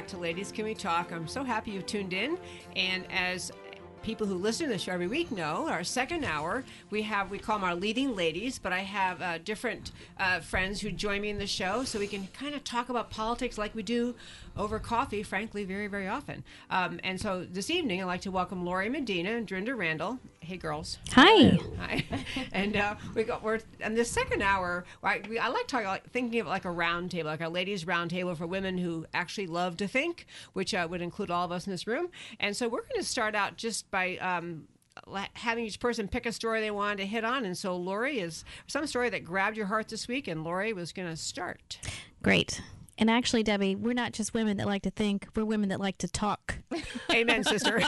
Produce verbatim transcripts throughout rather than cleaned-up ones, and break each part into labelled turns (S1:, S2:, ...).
S1: to Ladies Can We Talk. I'm so happy you've tuned in. And as people who listen to the show every week know, our second hour, we have, we call them our leading ladies, but I have uh, different uh, friends who join me in the show so we can kind of talk about politics like we do over coffee, frankly, very, very often. Um, and so this evening, I'd like to welcome Lori Medina and Drinda Randall. Hey, girls.
S2: Hi.
S1: Hi. And uh, we got, we're, in the second hour, I, we, I like talking, like, thinking of it like a round table, like a ladies' round table for women who actually love to think, which uh, would include all of us in this room. And so we're going to start out just by um, having each person pick a story they wanted to hit on. And so Lori, is some story that grabbed your heart this week, and Lori was going to start.
S2: Great. And actually, Debbie, we're not just women that like to think, we're women that like to talk.
S1: Amen, sister.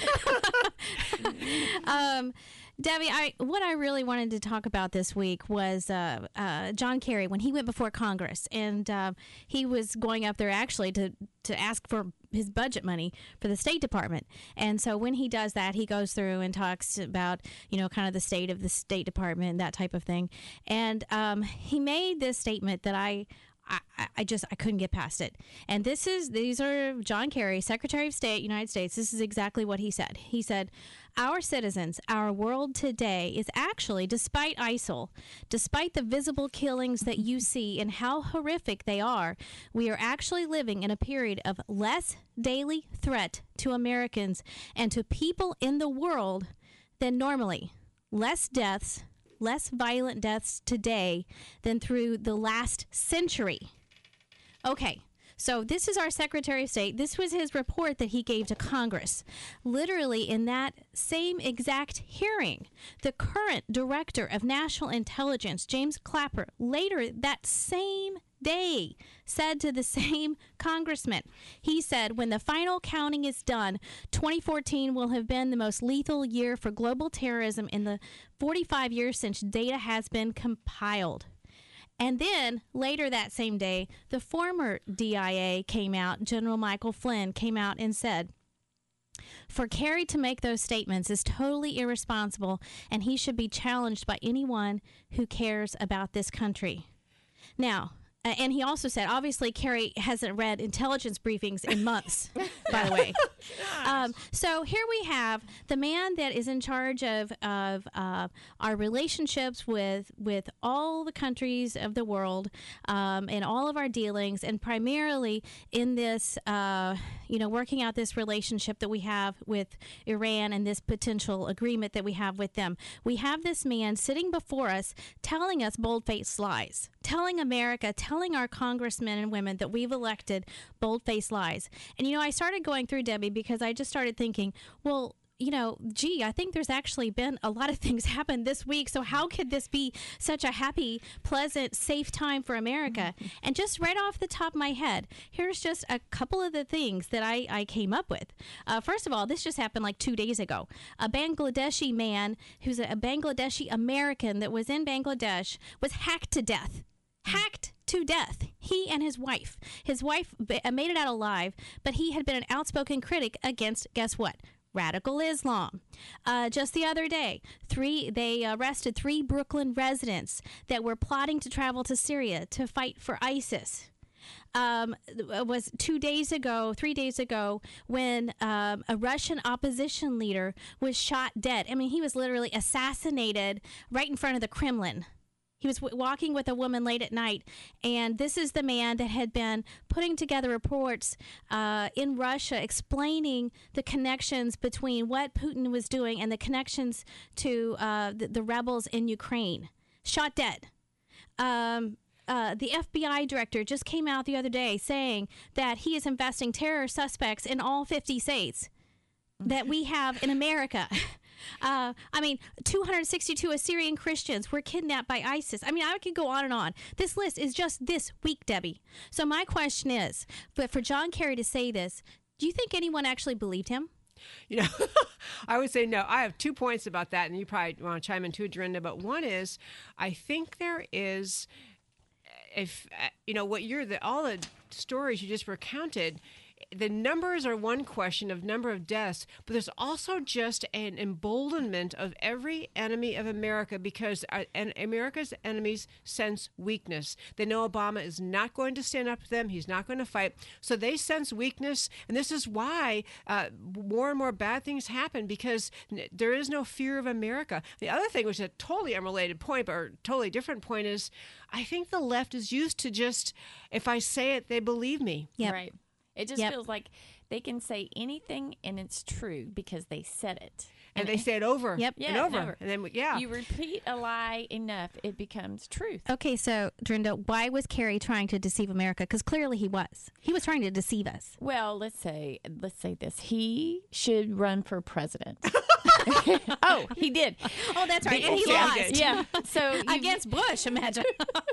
S2: um, Debbie, I what I really wanted to talk about this week was uh, uh, John Kerry, when he went before Congress, and uh, he was going up there actually to, to ask for his budget money for the State Department. And so when he does that, he goes through and talks about, you know, kind of the state of the State Department, that type of thing. And um, he made this statement that I... I, I just I couldn't get past it. And this is these are John Kerry, Secretary of State, United States. This is exactly what he said. He said, "Our citizens, our world today is actually, despite ISIL, despite the visible killings that you see and how horrific they are, we are actually living in a period of less daily threat to Americans and to people in the world than normally. Less deaths, less violent deaths today than through the last century." Okay, so this is our Secretary of State. This was his report that he gave to Congress. Literally in that same exact hearing, the current Director of National Intelligence, James Clapper, later that same day said to the same congressman, he said, "When the final counting is done, twenty fourteen will have been the most lethal year for global terrorism in the forty-five years since data has been compiled." And then later that same day, the former D I A came out, General Michael Flynn came out and said, "For Kerry to make those statements is totally irresponsible, and he should be challenged by anyone who cares about this country." Now, Uh, and he also said, obviously, Kerry hasn't read intelligence briefings in months, by the way. Um, so here we have the man that is in charge of, of uh, our relationships with with all the countries of the world um, and all of our dealings, and primarily in this, uh, you know, working out this relationship that we have with Iran and this potential agreement that we have with them. We have this man sitting before us telling us bold-faced lies, telling America, telling our congressmen and women that we've elected bold-faced lies. And, you know, I started going through, Debbie, because I just started thinking, well, you know, gee, I think there's actually been a lot of things happen this week. So how could this be such a happy, pleasant, safe time for America? Mm-hmm. And just right off the top of my head, here's just a couple of the things that I, I came up with. Uh, first of all, this just happened like two days ago. A Bangladeshi man who's a, a Bangladeshi American that was in Bangladesh was hacked to death. Hacked to death. He and his wife. His wife made it out alive, but he had been an outspoken critic against, guess what? Radical Islam. Uh, just the other day, three they arrested three Brooklyn residents that were plotting to travel to Syria to fight for ISIS. Um, it was two days ago, three days ago, when um, a Russian opposition leader was shot dead. I mean, he was literally assassinated right in front of the Kremlin. He was w- walking with a woman late at night, and this is the man that had been putting together reports uh, in Russia explaining the connections between what Putin was doing and the connections to uh, the, the rebels in Ukraine. Shot dead. Um, uh, the F B I director just came out the other day saying that he is investing terror suspects in all fifty states that we have in America. Uh, I mean, two hundred sixty-two Assyrian Christians were kidnapped by ISIS. I mean, I could go on and on. This list is just this week, Debbie. So my question is, but for John Kerry to say this, do you think anyone actually believed him?
S1: You know, I would say no. I have two points about that, and you probably want to chime in too, Dorinda. But one is, I think there is, if you know what you're the all the stories you just recounted, the numbers are one question of number of deaths, but there's also just an emboldenment of every enemy of America because uh, and America's enemies sense weakness. They know Obama is not going to stand up to them. He's not going to fight. So they sense weakness. And this is why uh, more and more bad things happen because n- there is no fear of America. The other thing, which is a totally unrelated point, or totally different point, is I think the left is used to just, if I say it, they believe me.
S2: Yep.
S3: Right. It just
S2: Yep.
S3: feels like they can say anything and it's true because they said it.
S1: And they say it over
S2: Yep.
S1: and
S3: Yeah,
S1: over.
S3: never.
S1: And then, yeah.
S3: You repeat a lie enough, it becomes truth.
S2: Okay, so Dorinda, why was Kerry trying to deceive America? Because clearly he was. He was trying to deceive us.
S3: Well, let's say let's say this. He should run for president. Oh, he did.
S2: Oh, that's right. And he
S1: Yeah,
S2: lost.
S1: he did.
S3: Yeah. So you-
S2: Against Bush, imagine.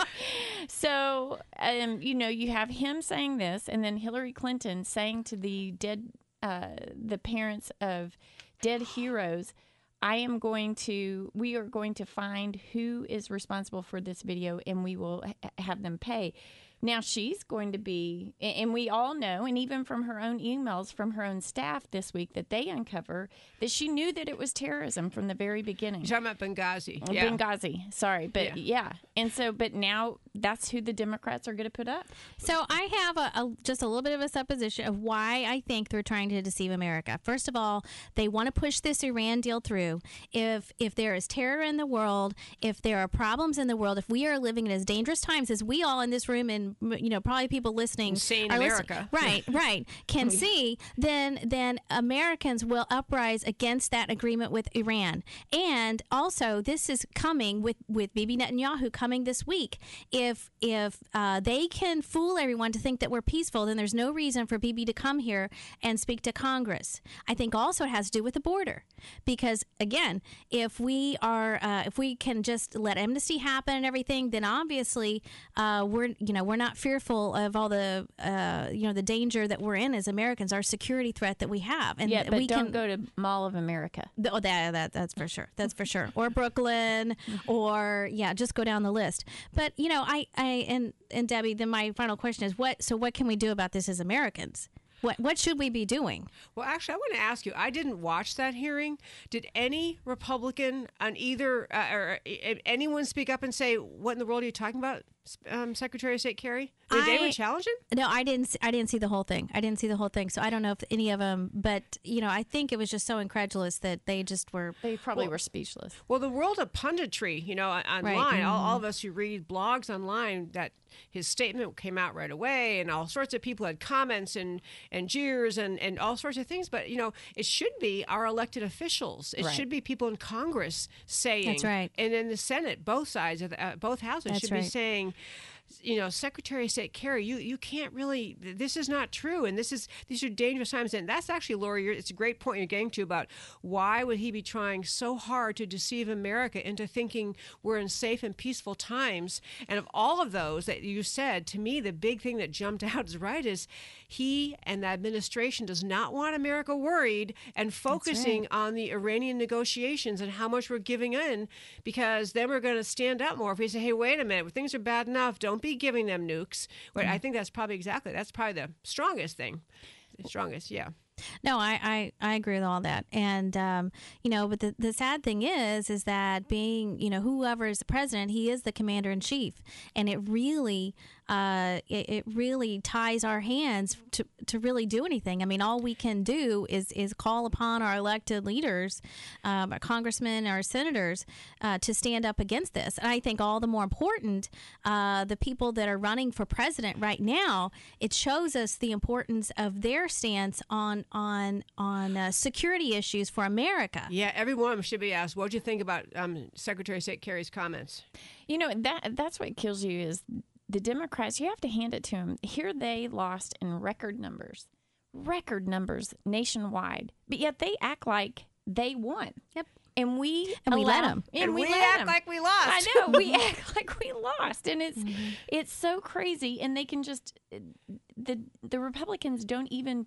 S3: So, um, you know, you have him saying this, and then Hillary Clinton saying to the dead, uh, the parents of dead heroes, I am going to, we are going to find who is responsible for this video, and we will ha- have them pay. Now she's going to be, a- and we all know, and even from her own emails from her own staff this week that they uncover, that she knew that it was terrorism from the very beginning.
S1: You're talking about Benghazi.
S3: Uh,
S1: Yeah.
S3: Benghazi, sorry, but yeah. and so, but now that's who the Democrats are going to put up.
S2: So I have a, a just a little bit of a supposition of why I think they're trying to deceive America. First of all, they want to push this Iran deal through. If if there is terror in the world, if there are problems in the world, if we are living in as dangerous times as we all in this room and you know probably people listening,
S1: Insane
S2: are listening-
S1: America.
S2: right, right, can see, then then Americans will uprise against that agreement with Iran. And also, this is coming with with Bibi Netanyahu coming this week. If if uh, they can fool everyone to think that we're peaceful, then there's no reason for Bibi to come here and speak to Congress. I think also it has to do with the border, because again, if we are uh, if we can just let amnesty happen and everything, then obviously uh, we're you know we're not fearful of all the uh, you know the danger that we're in as Americans, our security threat that we have, and
S3: Yeah, but
S2: we
S3: don't
S2: can
S3: go to Mall of America.
S2: Oh, that, that that's for sure. That's for sure. Or Brooklyn, or yeah, just go down the list. But you know, I, I and and Debbie, then my final question is, what? So what can we do about this as Americans? What what should we be doing?
S1: Well, actually, I want to ask you. I didn't watch that hearing. Did any Republican on either uh, or uh, anyone speak up and say, "What in the world are you talking about, um, Secretary of State Kerry"? Did
S2: I-
S1: anyone challenge him?
S2: No, I didn't. I didn't see the whole thing. I didn't see the whole thing, so I don't know if any of them. But you know, I think it was just so incredulous that they just were.
S3: They probably were speechless.
S1: Well, the world of punditry, you know, on- online,
S2: Right.
S1: all, all of us who read blogs online, that his statement came out right away, and all sorts of people had comments and, and jeers and, and all sorts of things. But, you know, it should be our elected officials. It
S3: Right.
S1: should be people in Congress saying.
S2: That's right.
S1: And in the Senate, both sides, of the, uh, both houses
S2: That's
S1: should
S2: right.
S1: be saying, you know, Secretary of State Kerry, you, you can't really, this is not true. And this is, these are dangerous times. And that's actually, Lori, you're, it's a great point you're getting to about why would he be trying so hard to deceive America into thinking we're in safe and peaceful times. And of all of those that you said, to me, the big thing that jumped out is right is he and the administration does not want America worried and focusing on the Iranian negotiations and how much we're giving in, because then we're going to stand up more. If we say, hey, wait a minute, things are bad enough, don't be giving them nukes. Well, I think that's probably exactly, that's probably the strongest thing. The strongest, yeah.
S2: No, I, I, I agree with all that. And, um, you know, but the, the sad thing is, is that being, you know, whoever is the president, he is the commander in chief. And it really, uh, it, it really ties our hands to, to really do anything. I mean, all we can do is, is call upon our elected leaders, um, our congressmen, our senators, uh, to stand up against this. And I think all the more important, uh, the people that are running for president right now, it shows us the importance of their stance on on on uh, security issues for America.
S1: Yeah, every one of them should be asked, what do you think about um, Secretary of State Kerry's comments?
S3: You know, that that's what kills you is the Democrats. You have to hand it to them. Here they lost in record numbers, record numbers nationwide, but yet they act like they won.
S2: Yep.
S3: And we
S2: And we let
S3: allow-
S2: 'em.
S3: And,
S1: And
S3: we,
S1: we
S3: let
S1: act
S3: 'em.
S1: like we lost.
S3: I know we act like we lost, and it's it's so crazy. And they can just the the Republicans don't even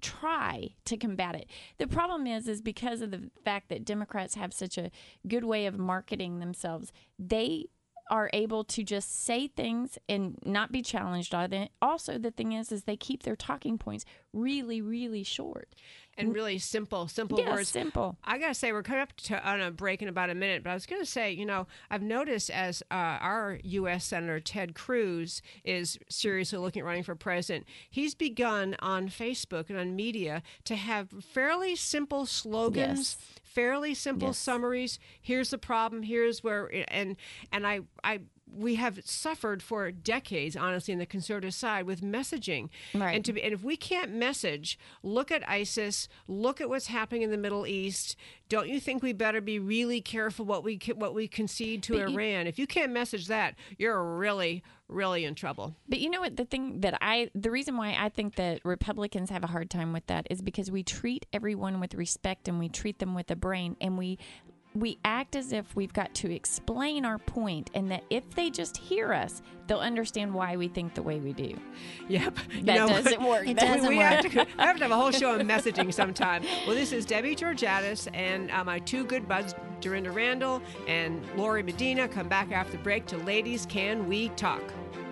S3: try to combat it. The problem is is because of the fact that Democrats have such a good way of marketing themselves, they are able to just say things and not be challenged on it. Also, the thing is is they keep their talking points really, really short.
S1: And really simple, simple
S3: Yeah,
S1: words.
S3: simple.
S1: I gotta say, we're coming up to on a break in about a minute, but I was gonna say, you know, I've noticed as uh, our U S Senator Ted Cruz is seriously looking at running for president, he's begun on Facebook and on media to have fairly simple slogans,
S3: Yes.
S1: fairly simple
S3: Yes.
S1: summaries. Here's the problem. Here's where, and and I I. We have suffered for decades, honestly, in the conservative side with messaging.
S3: Right.
S1: And to be, and if we can't message, look at ISIS, look at what's happening in the Middle East. Don't you think we better be really careful what we what we concede to
S3: But you-
S1: Iran? If you can't message that, you're really, really in trouble.
S3: But you know what? The thing that I, the reason why I think that Republicans have a hard time with that is because we treat everyone with respect and we treat them with a brain, and we we act as if we've got to explain our point, and that if they just hear us, they'll understand why we think the way we do.
S1: Yep. You
S3: That
S1: know,
S3: doesn't work.
S2: It
S3: That-
S2: doesn't
S1: we
S2: work.
S1: have to, I have to have a whole show on messaging sometime. Well, this is Debbie Georgatos and uh, my two good buds, Dorinda Randall and Lori Medina. Come back after the break to Ladies Can We Talk?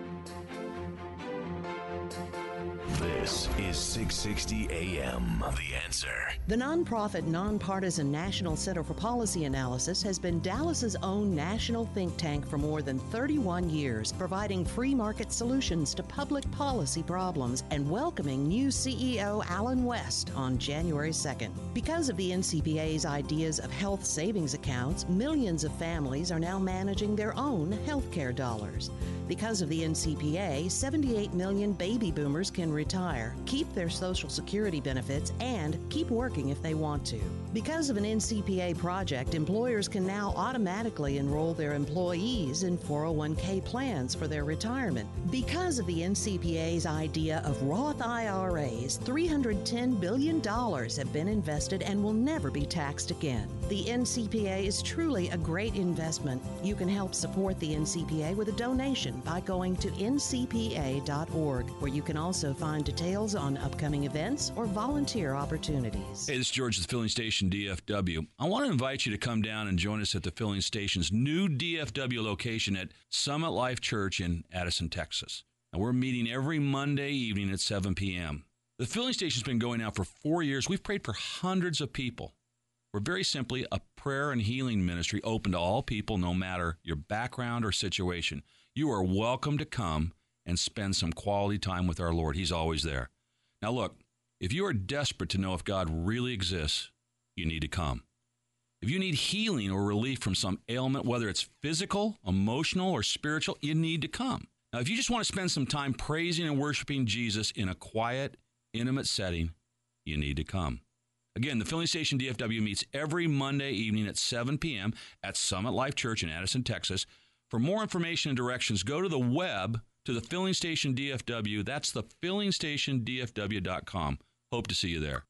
S4: This is six sixty A M. The Answer.
S5: The nonprofit, nonpartisan National Center for Policy Analysis has been Dallas's own national think tank for more than thirty-one years, providing free market solutions to public policy problems and welcoming new C E O Alan West on January second. Because of the N C P A's ideas of health savings accounts, millions of families are now managing their own health care dollars. Because of the N C P A, seventy-eight million baby boomers can retire, keep their Social Security benefits, and keep working if they want to. Because of an N C P A project, employers can now automatically enroll their employees in four oh one k plans for their retirement. Because of the N C P A's idea of Roth I R As, three hundred ten billion dollars have been invested and will never be taxed again. The N C P A is truly a great investment. You can help support the N C P A with a donation by going to N C P A dot org, where you can also find details on upcoming events or volunteer opportunities.
S6: Hey, this is George at the Filling Station D F W. I want to invite you to come down and join us at the Filling Station's new D F W location at Summit Life Church in Addison, Texas. And we're meeting every Monday evening at seven p.m. The Filling Station's been going now for four years. We've prayed for hundreds of people. We're very simply a prayer and healing ministry open to all people, no matter your background or situation. You are welcome to come and spend some quality time with our Lord. He's always there. Now look, if you are desperate to know if God really exists, you need to come. If you need healing or relief from some ailment, whether it's physical, emotional, or spiritual, you need to come. Now, if you just want to spend some time praising and worshiping Jesus in a quiet, intimate setting, you need to come. Again, the Filling Station D F W meets every Monday evening at seven p.m. at Summit Life Church in Addison, Texas. For more information and directions, go to the web to the Filling Station D F W. That's the filling station D F W dot com. Hope to see you there.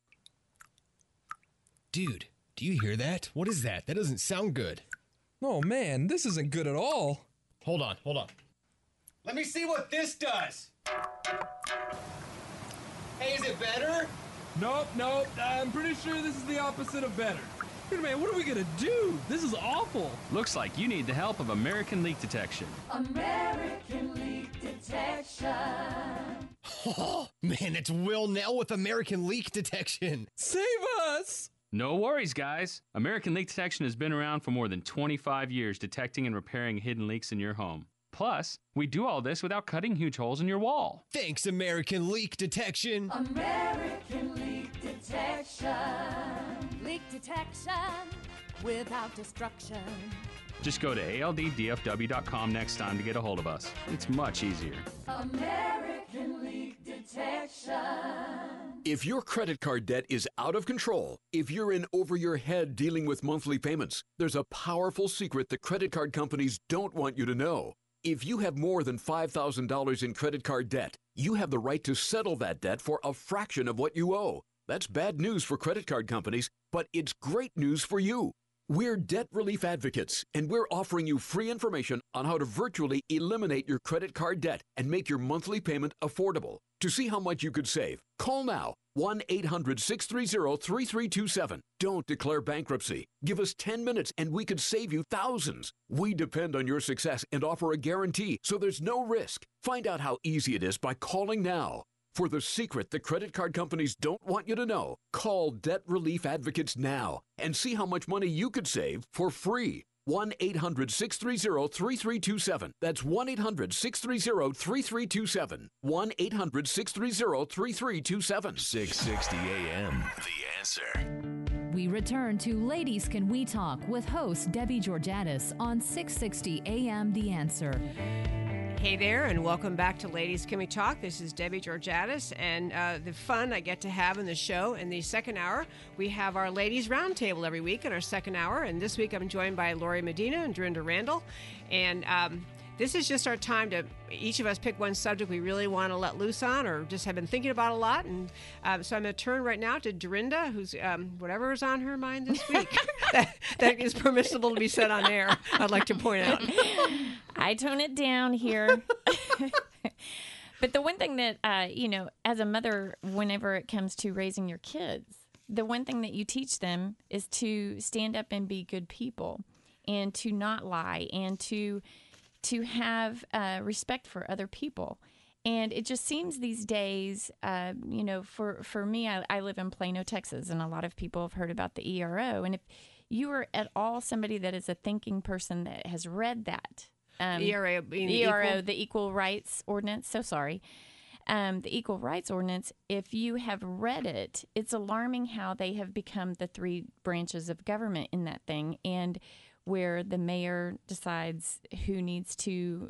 S7: Dude, do you hear that? What is that? That doesn't sound good.
S8: Oh man, this isn't good at all.
S7: Hold on, hold on. Let me see what this does. Hey, is it better?
S8: Nope, nope. I'm pretty sure this is the opposite of better. Dude, man, what are we gonna do? This is awful.
S9: Looks like you need the help of American Leak Detection.
S10: American Leak Detection.
S7: Oh, man, it's Will Nell with American Leak Detection.
S8: Save us!
S9: No worries, guys. American Leak Detection has been around for more than twenty-five years, detecting and repairing hidden leaks in your home. Plus, we do all this without cutting huge holes in your wall.
S7: Thanks, American Leak Detection.
S10: American Leak Detection. Leak detection without destruction.
S9: Just go to A L D D F W dot com next time to get a hold of us. It's much easier.
S10: American Leak Detection.
S11: If your credit card debt is out of control, if you're in over your head dealing with monthly payments, there's a powerful secret that credit card companies don't want you to know. If you have more than five thousand dollars in credit card debt, you have the right to settle that debt for a fraction of what you owe. That's bad news for credit card companies, but it's great news for you. We're Debt Relief Advocates, and we're offering you free information on how to virtually eliminate your credit card debt and make your monthly payment affordable. To see how much you could save, call now, one eight hundred six three zero three three two seven. Don't declare bankruptcy. Give us ten minutes and we could save you thousands. We depend on your success and offer a guarantee, so there's no risk. Find out how easy it is by calling now. For the secret the credit card companies don't want you to know, call Debt Relief Advocates now and see how much money you could save for free. one eight hundred six three zero three three two seven. That's one eight hundred six three zero three three two seven. one eight hundred six three zero three three two seven.
S4: six sixty A M. The Answer.
S12: We return to Ladies Can We Talk with host Debbie Georgatos on six sixty A M The Answer.
S1: Hey there, and welcome back to Ladies Can We Talk. This is Debbie Georgatos, and uh, the fun I get to have in the show. In the second hour, we have our Ladies Roundtable every week in our second hour, and this week I'm joined by Lori Medina and Dorinda Randall, and um, this is just our time to each of us pick one subject we really want to let loose on or just have been thinking about a lot. And uh, so I'm going to turn right now to Dorinda, who's um, whatever is on her mind this week that, that is permissible to be said on air, I'd like to point out.
S3: I tone it down here. But the one thing that, uh, you know, as a mother, whenever it comes to raising your kids, the one thing that you teach them is to stand up and be good people and to not lie and to to have uh, respect for other people. And it just seems these days, uh, you know, for, for me, I, I live in Plano, Texas, and a lot of people have heard about the E R O. And if you are at all somebody that is a thinking person that has read that, um,
S1: E R O being
S3: E R O,
S1: equal?
S3: the Equal Rights Ordinance, so sorry, um, the Equal Rights Ordinance, if you have read it, it's alarming how they have become the three branches of government in that thing. And where the mayor decides who needs to,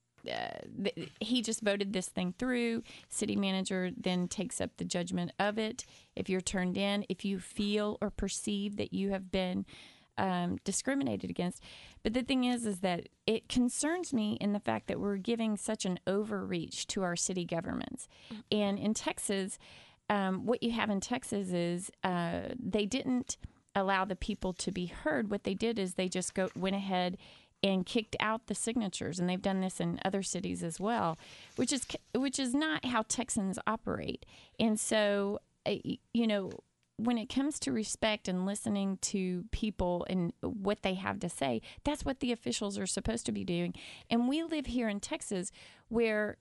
S3: uh, th- he just voted this thing through. City manager then takes up the judgment of it. If you're turned in, if you feel or perceive that you have been um, discriminated against. But the thing is, is that it concerns me in the fact that we're giving such an overreach to our city governments. And in Texas, um, what you have in Texas is uh, they didn't allow the people to be heard. What they did is they just go went ahead and kicked out the signatures, and they've done this in other cities as well, which is which is not how Texans operate. And so, uh, you know, when it comes to respect and listening to people and what they have to say, that's what the officials are supposed to be doing. And we live here in Texas where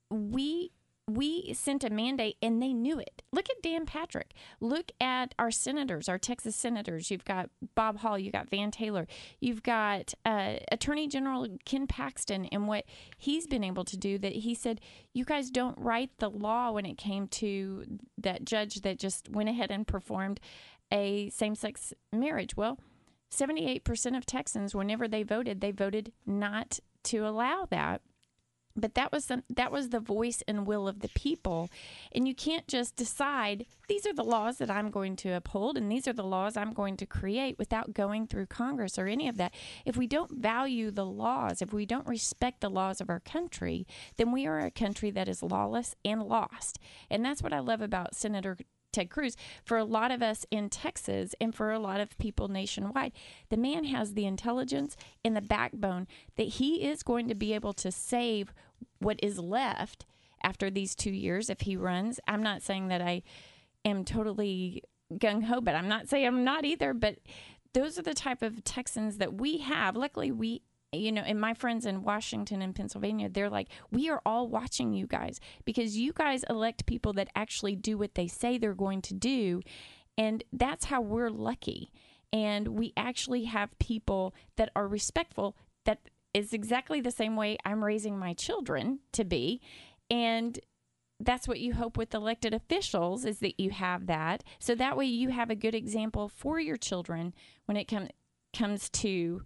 S3: we We sent a mandate and they knew it. Look at Dan Patrick. Look at our senators, our Texas senators. You've got Bob Hall. You've got Van Taylor. You've got uh, Attorney General Ken Paxton and what he's been able to do, that he said, you guys don't write the law when it came to that judge that just went ahead and performed a same-sex marriage. Well, seventy-eight percent of Texans, whenever they voted, they voted not to allow that. But that was some, that was the voice and will of the people. And you can't just decide, these are the laws that I'm going to uphold and these are the laws I'm going to create without going through Congress or any of that. If we don't value the laws, if we don't respect the laws of our country, then we are a country that is lawless and lost. And that's what I love about Senator Ted Cruz. For a lot of us in Texas and for a lot of people nationwide, the man has the intelligence and the backbone that he is going to be able to save what is left after these two years if he runs. I'm not saying that I am totally gung-ho, but I'm not saying I'm not either. But those are the type of Texans that we have. Luckily, we you know, and my friends in Washington and Pennsylvania, they're like, we are all watching you guys because you guys elect people that actually do what they say they're going to do. And that's how we're lucky. And we actually have people that are respectful. That is exactly the same way I'm raising my children to be. And that's what you hope with elected officials, is that you have that. So that way you have a good example for your children when it com- comes to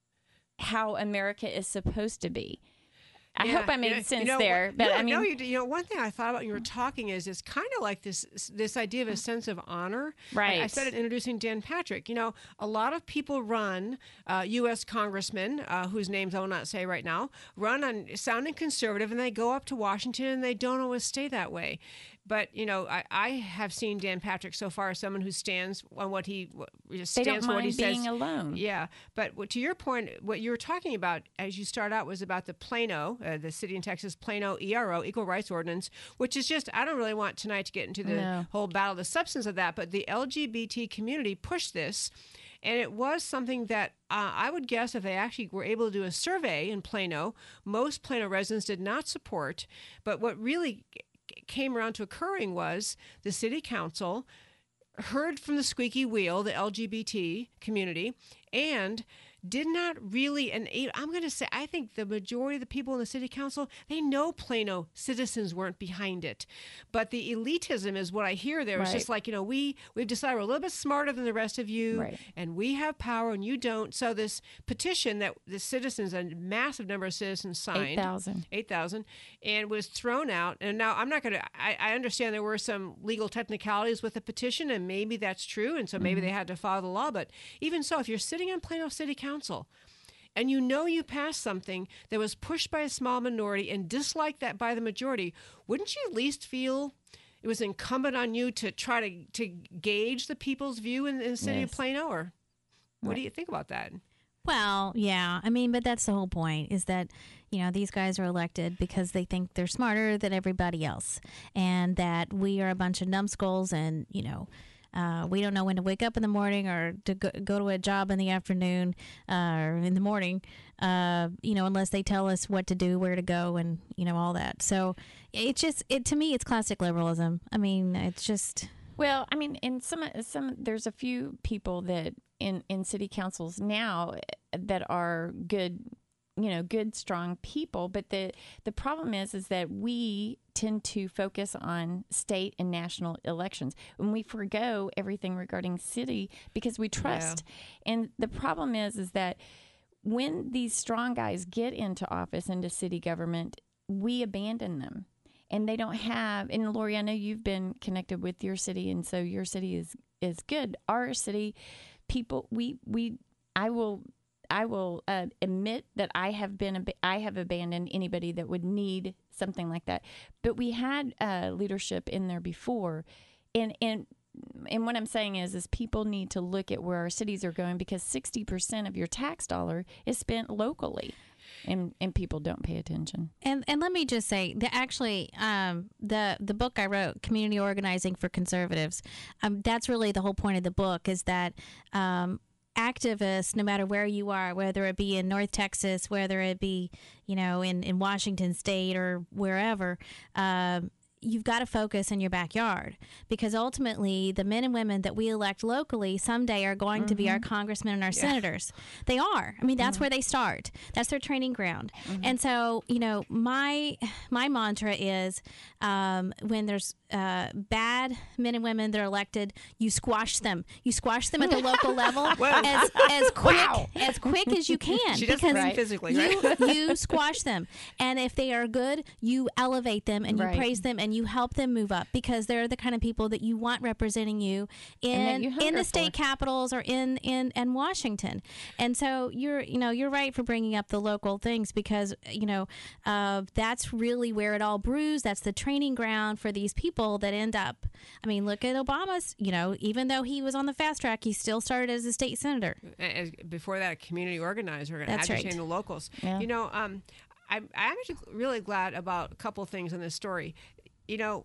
S3: how America is supposed to be. I
S1: Yeah,
S3: hope I made
S1: you know,
S3: sense
S1: you know,
S3: there, but
S1: no,
S3: I mean,
S1: no, you, you know, one thing I thought about when you were talking is it's kind of like this this idea of a sense of honor.
S3: Right.
S1: I, I said it introducing Dan Patrick. You know, a lot of people run, uh, U S congressmen, uh, whose names I will not say right now, run on sounding conservative, and they go up to Washington, and they don't always stay that way. But, you know, I, I have seen Dan Patrick so far as someone who stands on what he what, stands
S3: they don't
S1: for what he
S3: mind being
S1: says.
S3: alone.
S1: Yeah. But what, to your point, what you were talking about as you start out was about the Plano, uh, the city in Texas, Plano E R O, Equal Rights Ordinance, which is just, I don't really want tonight to get into the
S3: No.
S1: whole battle, the substance of that, but the L G B T community pushed this. And it was something that uh, I would guess if they actually were able to do a survey in Plano, most Plano residents did not support. But what really came around to occurring was the city council heard from the squeaky wheel, the L G B T community, and did not really, and I'm going to say, I think the majority of the people in the city council, they know Plano citizens weren't behind it. But the elitism is what I hear there. It's
S3: Right.
S1: just like, you know, we, we've decided we're a little bit smarter than the rest of you,
S3: Right.
S1: and we have power and you don't. So this petition that the citizens, a massive number of citizens signed,
S3: eight thousand.
S1: eight thousand, and was thrown out. And now I'm not going to, I understand there were some legal technicalities with the petition, and maybe that's true. And so maybe
S3: Mm-hmm.
S1: they had to follow the law. But even so, if you're sitting on Plano City Council and you know you passed something that was pushed by a small minority and disliked that by the majority, wouldn't you at least feel it was incumbent on you to try to, to gauge the people's view in, in the city
S3: Yes.
S1: of Plano? Or what
S3: Right.
S1: do you think about that?
S2: Well, yeah. I mean, but that's the whole point is that, you know, these guys are elected because they think they're smarter than everybody else and that we are a bunch of numbskulls and, you know, uh, we don't know when to wake up in the morning or to go, go to a job in the afternoon uh, or in the morning, uh, you know, unless they tell us what to do, where to go and, you know, all that. So it's just, it to me, it's classic liberalism. I mean, it's just...
S3: Well, I mean, in some some there's a few people that in, in city councils now that are good, you know, good, strong people. But the the problem is, is that we tend to focus on state and national elections when we forgo everything regarding city because we trust. Yeah. And the problem is, is that when these strong guys get into office, into city government, we abandon them. And they don't have, and Lori, I know you've been connected with your city, and so your city is, is good. Our city, people, we, we, I will, I will uh, admit that I have been, ab- I have abandoned anybody that would need something like that. But we had uh, leadership in there before, and and and what I'm saying is, is people need to look at where our cities are going because sixty percent of your tax dollar is spent locally. And and people don't pay attention.
S2: And and let me just say that actually, um, the the book I wrote, Community Organizing for Conservatives, um, that's really the whole point of the book is that um, activists, no matter where you are, whether it be in North Texas, whether it be, you know, in, in Washington State or wherever, um, you've got to focus in your backyard because ultimately the men and women that we elect locally someday are going mm-hmm. to be our congressmen and our yeah. senators. They are. I mean, that's mm-hmm. where they start. That's their training ground. Mm-hmm. And so, you know, my my mantra is um, when there's uh, bad men and women that are elected, you squash them. You squash them at the local level as, as quick wow. as quick as you can.
S1: She does right. physically, right?
S2: You, you squash them. And if they are good, you elevate them and you right. praise them and you help them move up because they're the kind of people that you want representing you in you in the state for. capitals or in, in in Washington. And so you're you know you're right for bringing up the local things because you know uh, that's really where it all brews. That's the training ground for these people that end up. I mean, look at Obama's. You know, even though he was on the fast track, he still started as a state senator.
S1: As, before that, a community organizer and
S2: that's
S1: agitating
S2: right.
S1: the locals.
S2: Yeah.
S1: You know, um, I'm I'm actually really glad about a couple of things in this story. You know,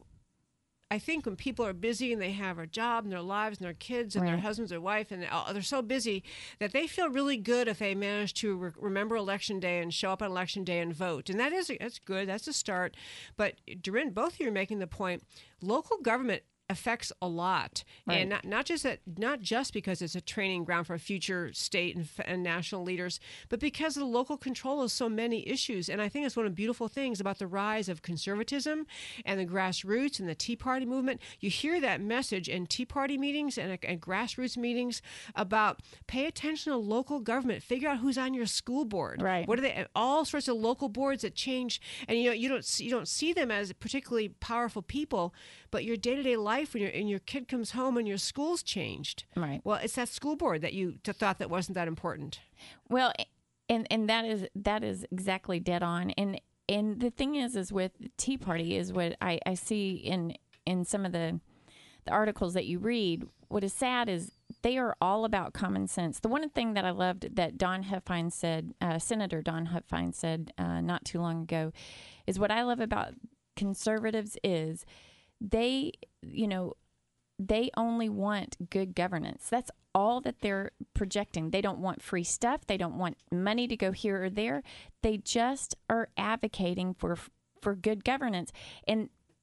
S1: I think when people are busy and they have a job and their lives and their kids and right. their husbands, their wife, and they're so busy that they feel really good if they manage to re- remember Election Day and show up on Election Day and vote. And that is that's good. That's a start. But, Doreen, both of you are making the point, local government affects a lot, right. and not, not just that, not just because it's a training ground for future state and, and national leaders, but because the local control of so many issues. And I think it's one of the beautiful things about the rise of conservatism and the grassroots and the Tea Party movement. You hear that message in Tea Party meetings and, and grassroots meetings about pay attention to local government, figure out who's on your school board.
S3: Right.
S1: What are they? All sorts of local boards that change, and you know you don't see, you don't see them as particularly powerful people, but your day-to-day life when your and your kid comes home and your school's changed.
S3: Right.
S1: Well, it's that school board that you t- thought that wasn't that important.
S3: Well, and and that is that is exactly dead on. And and the thing is, is with Tea Party is what I, I see in in some of the the articles that you read. What is sad is they are all about common sense. The one thing that I loved that Don Huffine said, uh, Senator Don Huffine said uh, not too long ago, is what I love about conservatives is they, you know, they only want good governance. That's all that they're projecting. They don't want free stuff. They don't want money to go here or there. They just are advocating for for good governance. And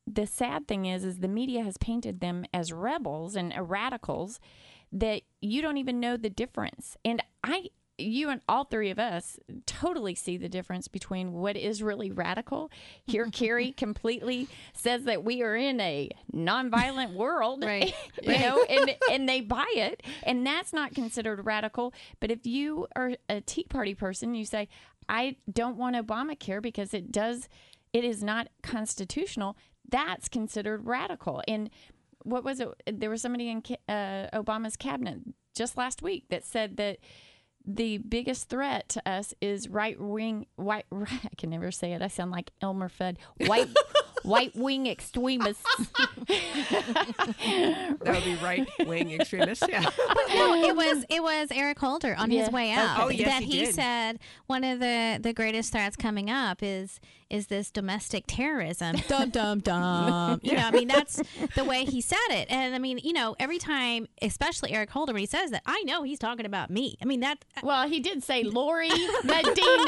S3: the sad thing is, is the media has painted them as rebels and radicals that you don't even know the difference. And I, you and all three of us totally see the difference between what is really radical. Here, Carrie completely says that we are in a nonviolent world,
S2: right?
S3: you know, and, and they buy it. And that's not considered radical. But if you are a Tea Party person, you say, I don't want Obamacare because it does, it is not constitutional. That's considered radical. And what was it? There was somebody in uh, Obama's cabinet just last week that said that the biggest threat to us is right wing, white. I can never say it. I sound like Elmer Fudd. White, white wing extremists.
S1: That would be right wing extremists. Yeah.
S2: No, it was it was Eric Holder on
S3: Yeah.
S2: his way out.
S1: Oh, yes,
S2: that
S1: he
S2: he
S1: did.
S2: said one of the, the greatest threats coming up is is this domestic terrorism. Dum dum dum. You know, I mean that's the way he said it. And I mean, you know, every time, especially Eric Holder, when he says that, I know he's talking about me. I mean that.
S3: Well, he did say Lori Medina.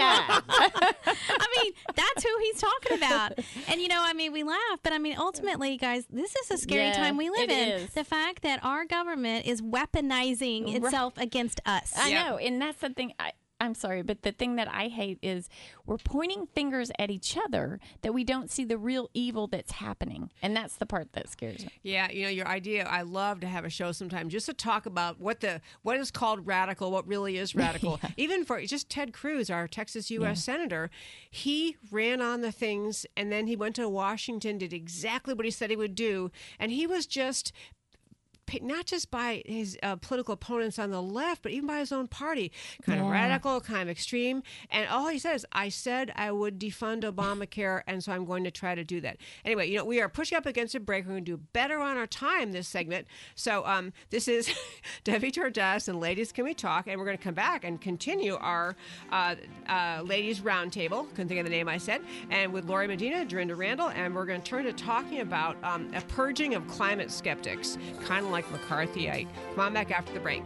S2: I mean, that's who he's talking about. And, you know, I mean, we laugh, but I mean, ultimately, guys, this is a scary
S3: Yeah,
S2: time we live
S3: it
S2: in.
S3: is.
S2: The fact that our government is weaponizing
S3: Right.
S2: itself against us.
S3: I know, and that's the thing. I, I'm sorry, but the thing that I hate is we're pointing fingers at each other that we don't see the real evil that's happening, and that's the part that scares me.
S1: Yeah, you know, your idea, I love to have a show sometime just to talk about what the what is called radical, what really is radical.
S3: Yeah.
S1: Even for just Ted Cruz, our Texas U S
S3: Yeah.
S1: senator, he ran on the things and then he went to Washington, did exactly what he said he would do, and he was just not just by his uh, political opponents on the left, but even by his own party, kind of
S3: Yeah.
S1: radical, kind of extreme. And all he says, I said I would defund Obamacare, and so I'm going to try to do that. Anyway, you know, we are pushing up against a break. We're going to do better on our time this segment. So um, this is Debbie Georgatos and Ladies Can We Talk? And we're going to come back and continue our uh, uh, Ladies Roundtable. Couldn't think of the name I said. And with Lori Medina, Dorinda Randall, and we're going to turn to talking about um, a purging of climate skeptics, kind of like McCarthyite. Come on back after the break.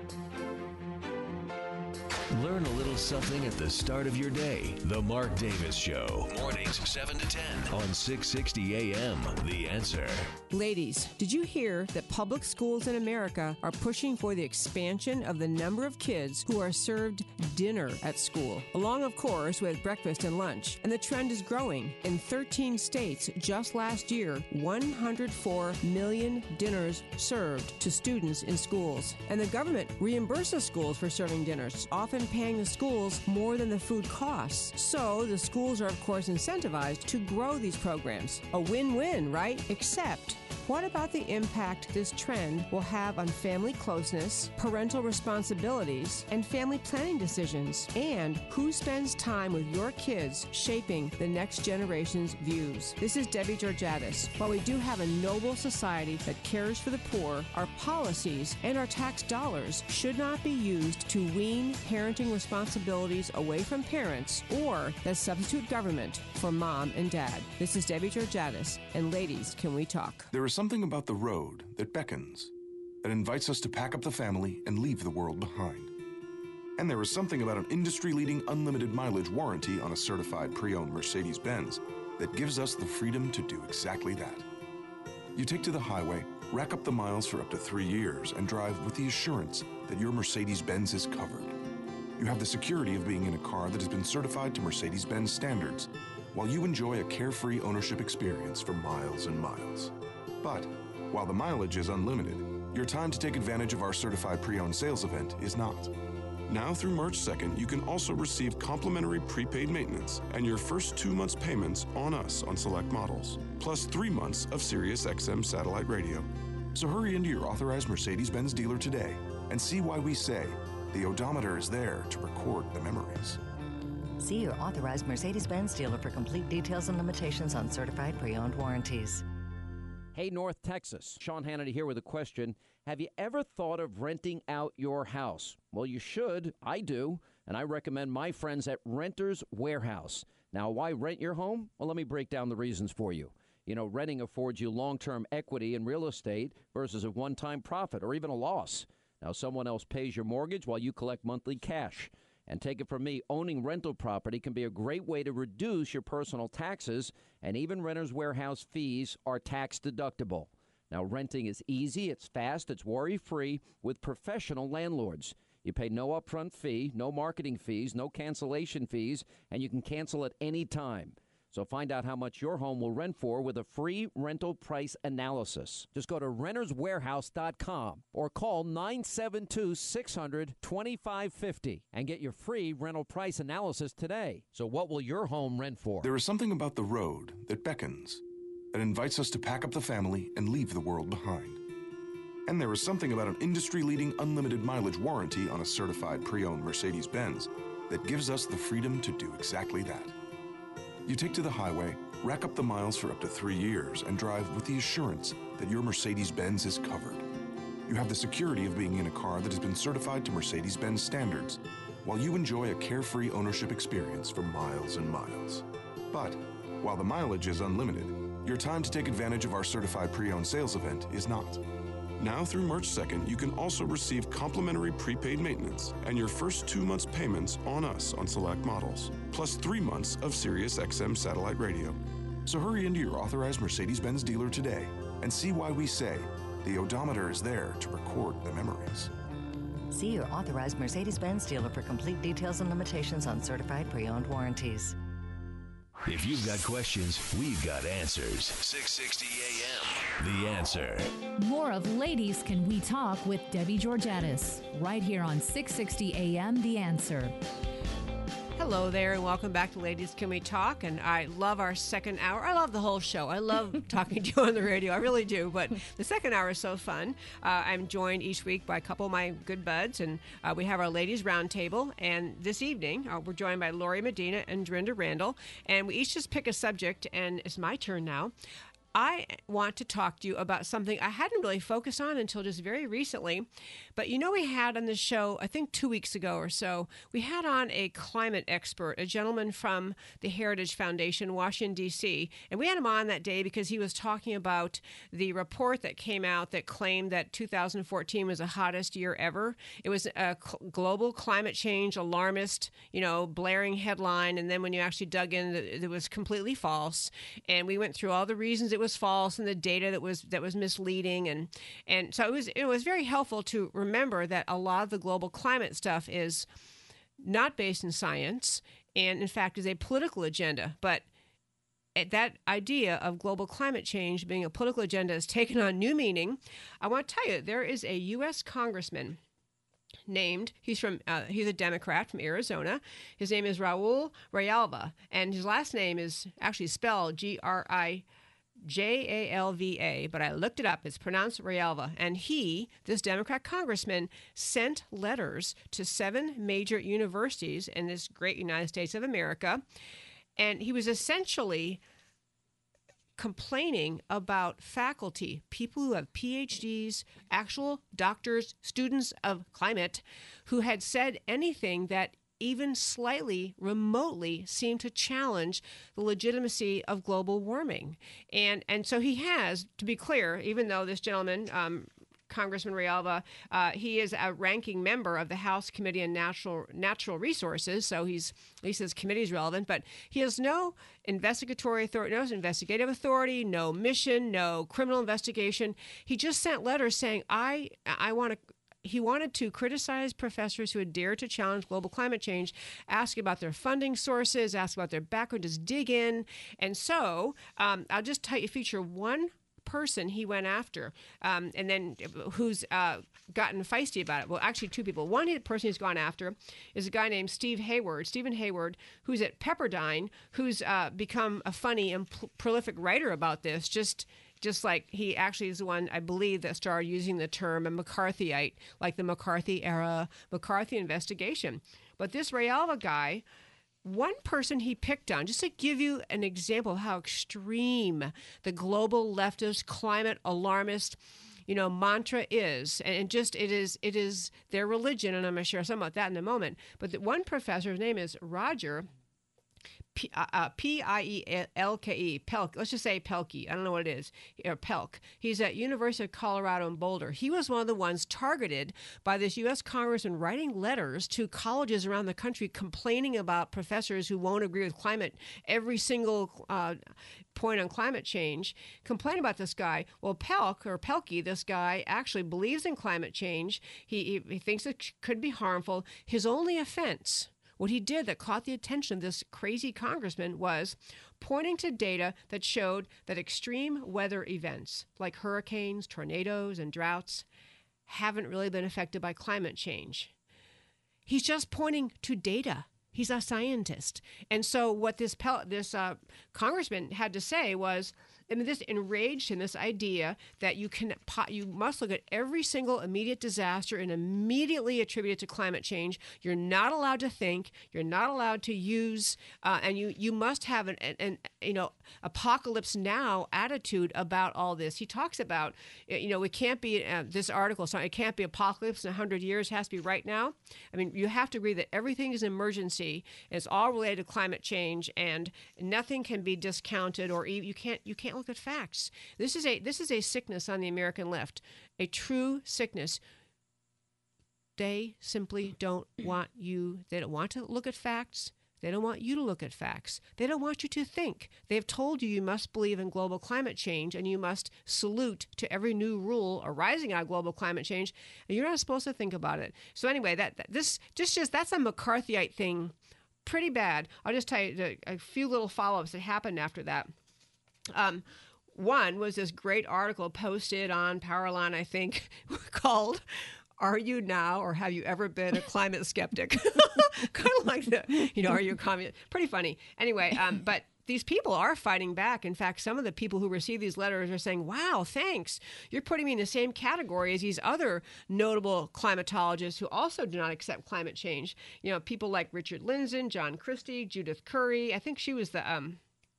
S4: Learn a little something at the start of your day. The Mark Davis Show. Mornings seven to ten on six sixty A M. The Answer.
S1: Ladies, did you hear that public schools in America are pushing for the expansion of the number of kids who are served dinner at school, along, of course, with breakfast and lunch? And the trend is growing. In thirteen states, just last year, one hundred four million dinners served to students in schools. And the government reimburses schools for serving dinners, often paying the schools more than the food costs. So the schools are, of course, incentivized to grow these programs. A win-win, right? Except, what about the impact this trend will have on family closeness, parental responsibilities, and family planning decisions? And who spends time with your kids shaping the next generation's views? This is Debbie Georgatos. While we do have a noble society that cares for the poor, our policies and our tax dollars should not be used to wean parenting responsibilities away from parents or as substitute government for mom and dad. This is Debbie Georgatos, and Ladies, Can We Talk?
S13: There is something about the road that beckons, that invites us to pack up the family and leave the world behind. And there is something about an industry-leading unlimited mileage warranty on a certified pre-owned Mercedes-Benz that gives us the freedom to do exactly that. You take to the highway, rack up the miles for up to three years, and drive with the assurance that your Mercedes-Benz is covered. You have the security of being in a car that has been certified to Mercedes-Benz standards, while you enjoy a carefree ownership experience for miles and miles. But while the mileage is unlimited, your time to take advantage of our certified pre-owned sales event is not. Now through March second, you can also receive complimentary prepaid maintenance and your first two months payments on us on select models, plus three months of Sirius X M satellite radio. So hurry into your authorized Mercedes-Benz dealer today and see why we say the odometer is there to record the memories.
S14: See your authorized Mercedes-Benz dealer for complete details and limitations on certified pre-owned warranties.
S15: Hey, North Texas. Sean Hannity here with a question. Have you ever thought of renting out your house? Well, you should. I do. And I recommend my friends at Renters Warehouse. Now, why rent your home? Well, let me break down the reasons for you. You know, renting affords you long-term equity in real estate versus a one-time profit or even a loss. Now, someone else pays your mortgage while you collect monthly cash. And take it from me, owning rental property can be a great way to reduce your personal taxes, and even Renters Warehouse fees are tax deductible. Now, renting is easy, it's fast, it's worry-free with professional landlords. You pay no upfront fee, no marketing fees, no cancellation fees, and you can cancel at any time. So find out how much your home will rent for with a free rental price analysis. Just go to renters warehouse dot com or call nine seven two, six hundred, twenty-five fifty and get your free rental price analysis today. So what will your home rent for?
S13: There is something about the road that beckons, that invites us to pack up the family and leave the world behind. And there is something about an industry-leading unlimited mileage warranty on a certified pre-owned Mercedes-Benz that gives us the freedom to do exactly that. You take to the highway, rack up the miles for up to three years, and drive with the assurance that your Mercedes-Benz is covered. You have the security of being in a car that has been certified to Mercedes-Benz standards, while you enjoy a carefree ownership experience for miles and miles. But while the mileage is unlimited, your time to take advantage of our certified pre-owned sales event is not. Now through March second, you can also receive complimentary prepaid maintenance and your first two months payments on us on select models, plus three months of Sirius X M satellite radio. So hurry into your authorized Mercedes-Benz dealer today and see why we say the odometer is there to record the memories.
S14: See your authorized Mercedes-Benz dealer for complete details and limitations on certified pre-owned warranties.
S4: If you've got questions, we've got answers. six sixty A M, The Answer.
S12: More of Ladies Can We Talk with Debbie Georgatos, right here on six sixty A M The Answer.
S1: Hello there, and welcome back to Ladies Can We Talk. And I love our second hour. I love the whole show. I love talking to you on the radio. I really do. But the second hour is so fun. Uh, I'm joined each week by a couple of my good buds, and uh, we have our Ladies Roundtable. And this evening, uh, we're joined by Lori Medina and Dorinda Randall. And we each just pick a subject, and it's my turn now. I want to talk to you about something I hadn't really focused on until just very recently. But you know, we had on the show, I think two weeks ago or so, we had on a climate expert, a gentleman from the Heritage Foundation, Washington, D C. And we had him on that day because he was talking about the report that came out that claimed that two thousand fourteen was the hottest year ever. It was a cl- global climate change alarmist, you know, blaring headline. And then when you actually dug in, it was completely false. And we went through all the reasons it was false and the data that was that was misleading, and and so it was it was very helpful to remember that a lot of the global climate stuff is not based in science, and in fact is a political agenda. But that idea of global climate change being a political agenda has taken on new meaning. I want to tell you, there is a U S congressman named, he's from, uh, he's a Democrat from Arizona. His name is Raul Grijalva, and his last name is actually spelled G R I J A L V A, but I looked it up. It's pronounced Grijalva. And he, this Democrat congressman, sent letters to seven major universities in this great United States of America. And he was essentially complaining about faculty, people who have P H Ds, actual doctors, students of climate, who had said anything that even slightly, remotely seem to challenge the legitimacy of global warming. And and so he has, to be clear, even though this gentleman, um, Congressman Grijalva, uh, he is a ranking member of the House Committee on Natural Natural Resources, so he's, at least his committee is relevant, but he has no investigatory authority, no investigative authority, no mission, no criminal investigation. He just sent letters saying, I, I want to, He wanted to criticize professors who had dared to challenge global climate change, ask about their funding sources, ask about their background, just dig in. And so um, I'll just tell you, feature one person he went after, um, and then who's uh, gotten feisty about it. Well, actually, two people. One person he's gone after is a guy named Steve Hayward, Stephen Hayward, who's at Pepperdine, who's uh, become a funny and pl- prolific writer about this, just Just like he actually is the one, I believe, that started using the term a McCarthyite, like the McCarthy era, McCarthy investigation. But this Grijalva guy, one person he picked on, just to give you an example of how extreme the global leftist climate alarmist, you know, mantra is, and just it is it is their religion, and I'm going to share some about that in a moment. But the one professor, his name is Roger P, uh, uh, P I E L K E, Pelk. Let's just say Pelkey. I don't know what it is. Or Pelk. He's at University of Colorado in Boulder. He was one of the ones targeted by this U S congressman writing letters to colleges around the country complaining about professors who won't agree with climate, every single uh, point on climate change, complain about this guy. Well, Pelk, or Pelkey, this guy actually believes in climate change. He, he, he thinks it could be harmful. His only offense, what he did that caught the attention of this crazy congressman, was pointing to data that showed that extreme weather events like hurricanes, tornadoes, and droughts haven't really been affected by climate change. He's just pointing to data. He's a scientist. And so what this pel- this uh, congressman had to say was, I mean, this enraged him, this idea that you can you must look at every single immediate disaster and immediately attribute it to climate change. You're not allowed to think. You're not allowed to use, uh, and you you must have an, an, an you know apocalypse now attitude about all this. He talks about, you know, it can't be uh, this article. Sorry, it can't be apocalypse in a hundred years. It has to be right now. I mean, you have to agree that everything is an emergency. And it's all related to climate change, and nothing can be discounted, or even, you can't you can't look at facts. This is a this is a sickness on the American left, a true sickness. They simply don't want you. They don't want to look at facts. They don't want you to look at facts. They don't want you to think. They've told you you must believe in global climate change, and you must salute to every new rule arising out of global climate change, and you're not supposed to think about it. So anyway, that, that this just just that's a McCarthyite thing, pretty bad. I'll just tell you the, a few little follow-ups that happened after that. Um, one was this great article posted on Powerline, I think, called "Are You Now or Have You Ever Been a Climate Skeptic?" Kind of like the, you know, are you a communist? Pretty funny. Anyway, um, but these people are fighting back. In fact, some of the people who receive these letters are saying, wow, thanks. You're putting me in the same category as these other notable climatologists who also do not accept climate change. You know, people like Richard Lindzen, John Christie, Judith Curry. I think she was the... um.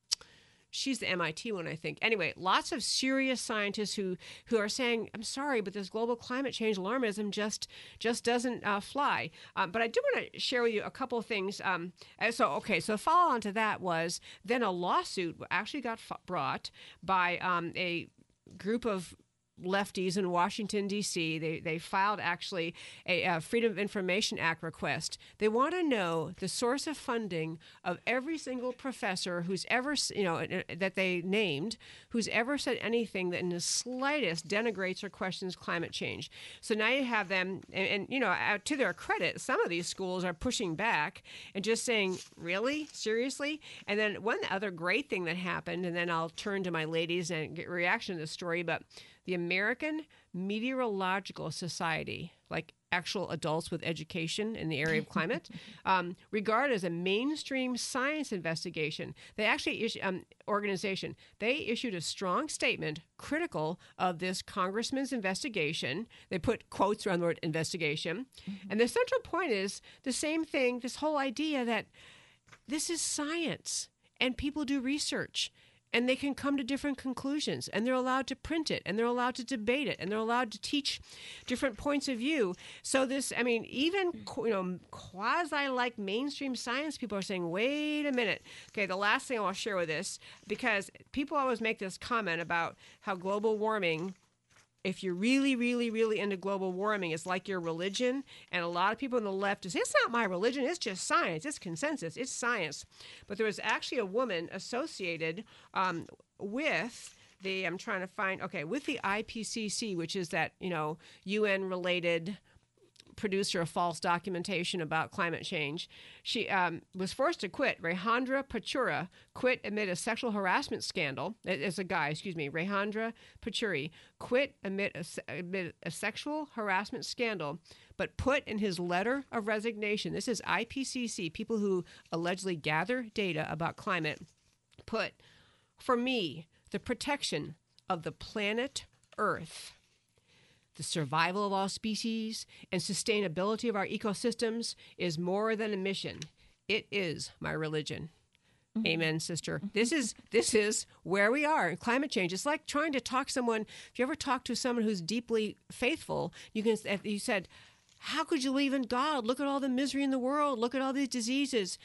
S1: She's the M I T one, I think. Anyway, lots of serious scientists who, who are saying, I'm sorry, but this global climate change alarmism just just doesn't uh, fly. Um, but I do want to share with you a couple of things. Um, so, okay, so follow on to that was then a lawsuit actually got f- brought by um, a group of lefties in Washington, D C. They they filed actually a, a Freedom of Information Act request. They want to know the source of funding of every single professor who's ever, you know, that they named, who's ever said anything that in the slightest denigrates or questions climate change. So now you have them, and, and you know, to their credit, some of these schools are pushing back and just saying, really? Seriously? And then one other great thing that happened, and then I'll turn to my ladies and get reaction to the story, but the American Meteorological Society, like actual adults with education in the area of climate, um, regarded as a mainstream science investigation. They actually issue, um, organization. They issued a strong statement critical of this congressman's investigation. They put quotes around the word investigation, mm-hmm. and the central point is the same thing. This whole idea that this is science and people do research. And they can come to different conclusions, and they're allowed to print it, and they're allowed to debate it, and they're allowed to teach different points of view. So this, I mean, even, you know, quasi-like mainstream science people are saying, wait a minute. Okay, the last thing I want to share with this, because people always make this comment about how global warming, if you're really, really, really into global warming, it's like your religion. And a lot of people on the left say, it's not my religion, it's just science, it's consensus, it's science. But there was actually a woman associated um, with the, I'm trying to find, okay, with the I P C C, which is that, you know, U N-related producer of false documentation about climate change. She um, was forced to quit. Rayhandra Pachura quit amid a sexual harassment scandal. As a guy, excuse me, Rayhandra Pachuri quit amid a, amid a sexual harassment scandal, but put in his letter of resignation, this is I P C C, people who allegedly gather data about climate, put, for me, the protection of the planet Earth, the survival of all species, and sustainability of our ecosystems is more than a mission. It is my religion. Mm-hmm. Amen, sister. Mm-hmm. This is this is where we are in climate change. It's like trying to talk someone. If you ever talk to someone who's deeply faithful, you can. If you said, "How could you believe in God? Look at all the misery in the world. Look at all these diseases."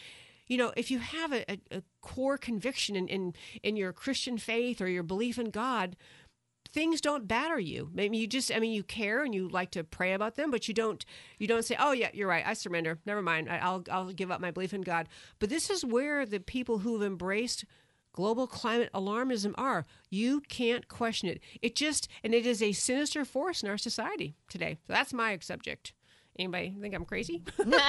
S1: you know, if you have a, a, a core conviction in, in, in your Christian faith or your belief in God, things don't batter you. Maybe you just, I mean, you care and you like to pray about them, but you don't, you don't say, oh yeah, you're right, I surrender. Never mind. I, I'll, I'll give up my belief in God. But this is where the people who've embraced global climate alarmism are. You can't question it. It just, and it is a sinister force in our society today. So that's my subject. Anybody think I'm crazy?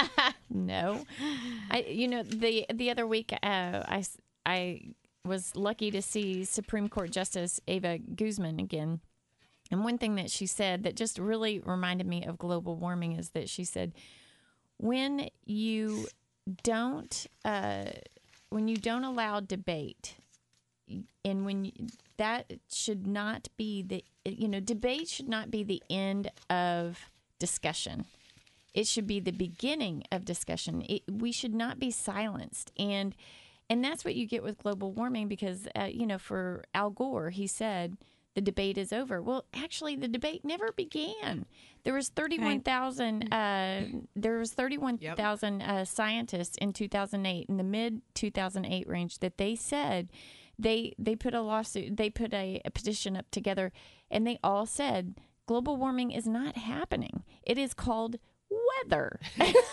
S3: No. I, you know, the, the other week, uh, I, I, was lucky to see Supreme Court Justice Eva Guzman again. And one thing that she said that just really reminded me of global warming is that she said, when you don't, uh, when you don't allow debate, and when you, that should not be the, you know, debate should not be the end of discussion. It should be the beginning of discussion. It, we should not be silenced. And And that's what you get with global warming because, uh, you know, for Al Gore, he said the debate is over. Well, actually, the debate never began. There was thirty-one thousand uh, there was thirty-one thousand uh, scientists in two thousand eight, in the mid two thousand eight range, that they said they they put a lawsuit, they put a, a petition up together, and they all said global warming is not happening. It is called weather.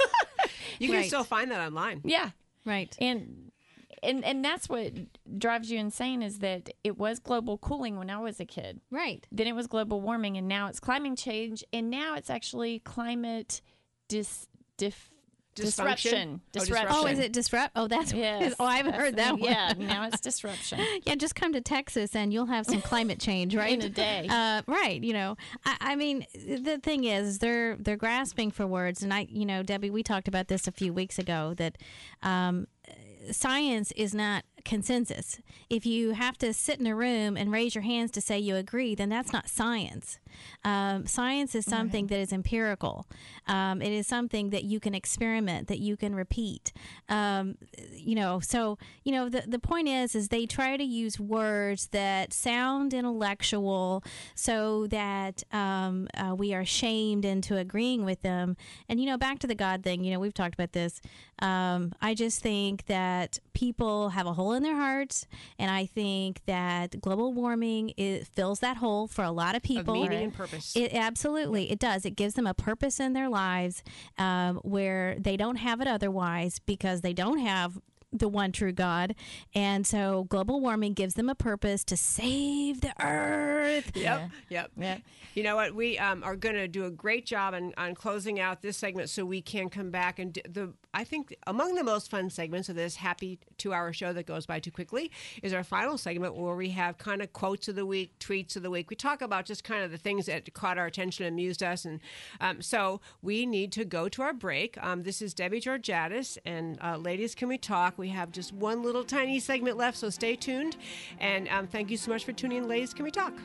S1: You can
S3: Right.
S1: still find that online.
S3: Yeah.
S2: Right.
S3: And and and that's what drives you insane is that it was global cooling when I was a kid.
S2: Right.
S3: Then it was global warming, and now it's climate change, and now it's actually climate dis, dif, disruption.
S1: Oh,
S3: Disruption.
S2: Oh, is it disrupt? Oh, that's
S3: Yes.
S2: Oh, I haven't
S3: That's-
S2: heard that one.
S3: Yeah, now it's disruption.
S2: Yeah, just come to Texas and you'll have some climate change, right?
S3: In a day.
S2: Uh, right. You know, I, I mean, the thing is, they're they're grasping for words, and I, you know, Debbie, we talked about this a few weeks ago that um, science is not consensus. If you have to sit in a room and raise your hands to say you agree, then that's not science. Um, science is something
S3: Right.
S2: that is empirical. Um, it is something that you can experiment, that you can repeat. Um, you know, so you know the the point is, is they try to use words that sound intellectual, so that um, uh, we are shamed into agreeing with them. And you know, back to the God thing. You know, we've talked about this. Um, I just think that people have a hole in their hearts, and I think that global warming it fills that hole for a lot of people.
S1: Of meaning and purpose.
S2: It absolutely it does. It gives them a purpose in their lives um, where they don't have it otherwise because they don't have the one true God. And so global warming gives them a purpose to save the earth.
S1: Yep, yep.
S3: Yep.
S1: You know what? We um, are going to do a great job on, on closing out this segment so we can come back and do the. I think among the most fun segments of this happy two-hour show that goes by too quickly is our final segment where we have kind of quotes of the week, tweets of the week. We talk about just kind of the things that caught our attention and amused us. And um, so we need to go to our break. Um, this is Debbie Georgatos, and uh, ladies, can we talk? We have just one little tiny segment left, so stay tuned. And um, thank you so much for tuning in, ladies. Can we talk?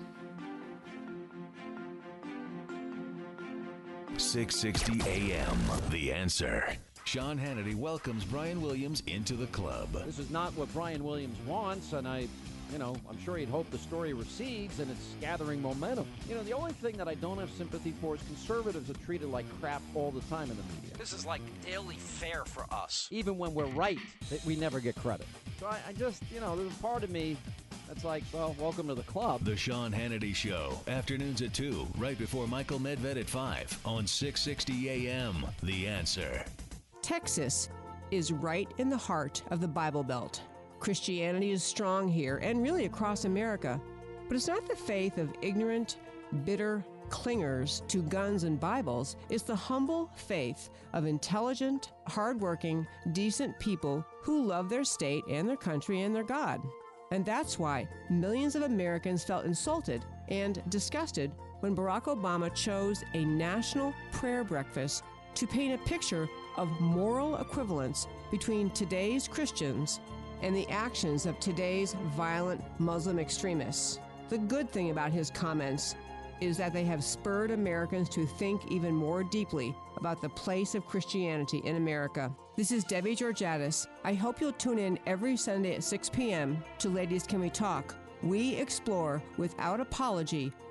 S4: six sixty A M, The Answer. Sean Hannity welcomes Brian Williams into the club.
S15: This is not what Brian Williams wants, and I, you know, I'm sure he'd hope the story recedes and it's gathering momentum. You know, the only thing that I don't have sympathy for is conservatives are treated like crap all the time in the media.
S16: This is like daily fare for us.
S15: Even when we're right, that we never get credit. So I, I just, you know, there's a part of me that's like, well, welcome to the club.
S4: The Sean Hannity Show, afternoons at two, right before Michael Medved at five on six sixty A M, The Answer.
S1: Texas is right in the heart of the Bible Belt. Christianity is strong here and really across America, but it's not the faith of ignorant, bitter clingers to guns and Bibles. It's the humble faith of intelligent, hardworking, decent people who love their state and their country and their God. And that's why millions of Americans felt insulted and disgusted when Barack Obama chose a national prayer breakfast to paint a picture of moral equivalence between today's Christians and the actions of today's violent Muslim extremists. The good thing about his comments is that they have spurred Americans to think even more deeply about the place of Christianity in America. This is Debbie Georgatos. I hope you'll tune in every Sunday at six p.m. to Ladies Can We Talk. We explore, without apology,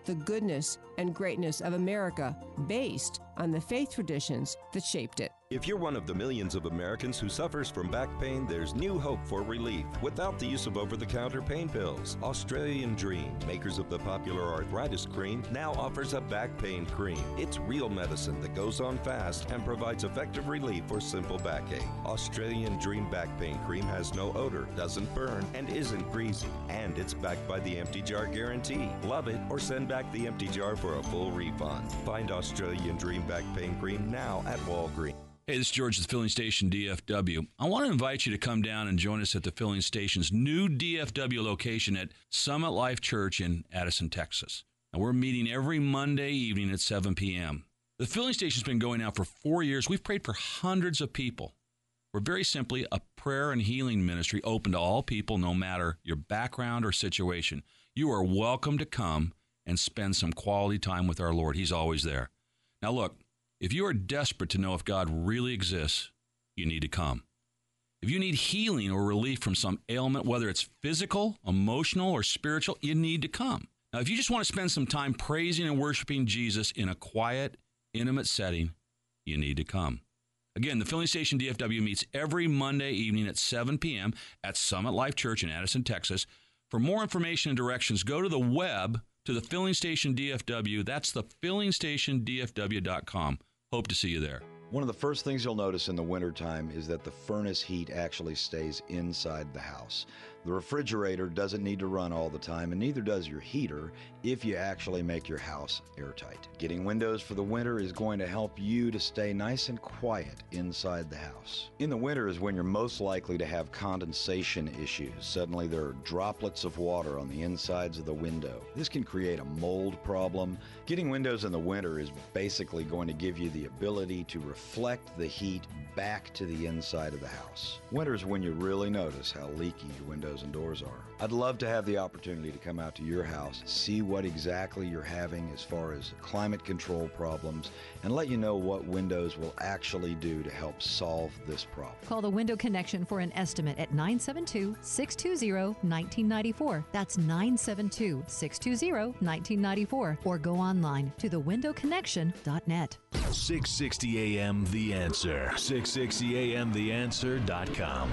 S1: the goodness and greatness of America based on the faith traditions that shaped it.
S17: If you're one of the millions of Americans who suffers from back pain, there's new hope for relief without the use of over-the-counter pain pills. Australian Dream, makers of the popular arthritis cream, now offers a back pain cream. It's real medicine that goes on fast and provides effective relief for simple backache. Australian Dream Back Pain Cream has no odor, doesn't burn, and isn't greasy. And it's backed by the Empty Jar Guarantee. Love it or send back the empty jar for a full refund. Find Australian Dream Back Pain Cream now at Walgreens.
S6: Hey, this is George at the Filling Station D F W. I want to invite you to come down and join us at the Filling Station's new D F W location at Summit Life Church in Addison, Texas. And we're meeting every Monday evening at seven p.m. The Filling Station's been going out for four years. We've prayed for hundreds of people. We're very simply a prayer and healing ministry open to all people, no matter your background or situation. You are welcome to come and spend some quality time with our Lord. He's always there. Now, look. If you are desperate to know if God really exists, you need to come. If you need healing or relief from some ailment, whether it's physical, emotional, or spiritual, you need to come. Now, if you just want to spend some time praising and worshiping Jesus in a quiet, intimate setting, you need to come. Again, the Filling Station D F W meets every Monday evening at seven p.m. at Summit Life Church in Addison, Texas. For more information and directions, go to the web to the Filling Station D F W. That's the filling station d f w dot com. Hope to see you there.
S18: One of the first things you'll notice in the wintertime is that the furnace heat actually stays inside the house. The refrigerator doesn't need to run all the time, and neither does your heater if you actually make your house airtight. Getting windows for the winter is going to help you to stay nice and quiet inside the house. In the winter is when you're most likely to have condensation issues. Suddenly there are droplets of water on the insides of the window. This can create a mold problem. Getting windows in the winter is basically going to give you the ability to reflect the heat back to the inside of the house. Winter is when you really notice how leaky your windows and doors are. I'd love to have the opportunity to come out to your house, see what exactly you're having as far as climate control problems, and let you know what windows will actually do to help solve this problem.
S12: Call the Window Connection for an estimate at nine seven two, six two zero, one nine nine four. That's nine seven two, six two zero, one nine nine four. Or go online to the window connection dot net.
S4: six sixty A M The Answer. six sixty A M the answer dot com.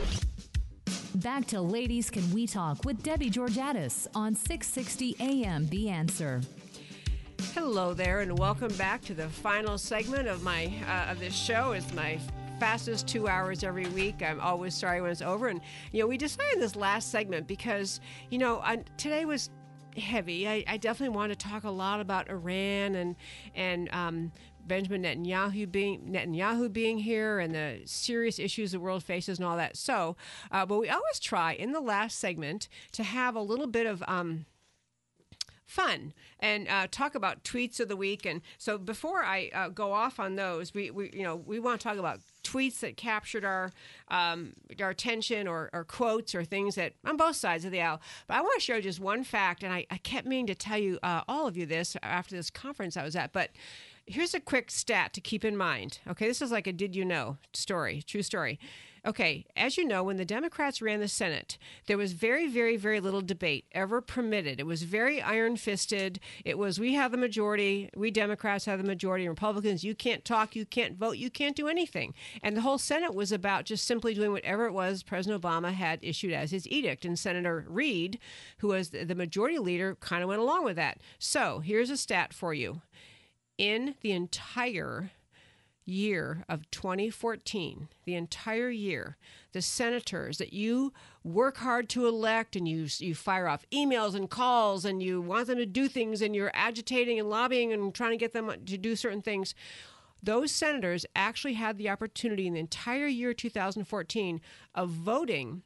S12: Back to Ladies Can We Talk with Debbie Georgatos on six sixty A M The Answer.
S1: Hello there, and welcome back to the final segment of my uh, of this show. It's my fastest two hours every week. I'm always sorry when it's over. And you know, we decided this last segment because you know I, today was heavy. I, I definitely want to talk a lot about Iran and and. Um, Benjamin Netanyahu being Netanyahu being here and the serious issues the world faces and all that. So, uh, but we always try in the last segment to have a little bit of um, fun and uh, talk about tweets of the week. And so, before I uh, go off on those, we, we you know we want to talk about tweets that captured our um, our attention, or, or quotes, or things that on both sides of the aisle. But I want to share just one fact, and I, I kept meaning to tell you uh, all of you this after this conference I was at, but. Here's a quick stat to keep in mind. Okay, this is like a did you know story, true story. Okay, as you know, when the Democrats ran the Senate, there was very, very, very little debate ever permitted. It was very iron-fisted. It was, we have the majority, we Democrats have the majority, and Republicans, you can't talk, you can't vote, you can't do anything. And the whole Senate was about just simply doing whatever it was President Obama had issued as his edict. And Senator Reid, who was the majority leader, kind of went along with that. So here's a stat for you. In the entire year of twenty fourteen, the entire year, the senators that you work hard to elect, and you you fire off emails and calls, and you want them to do things, and you're agitating and lobbying and trying to get them to do certain things, those senators actually had the opportunity in the entire year two thousand fourteen of voting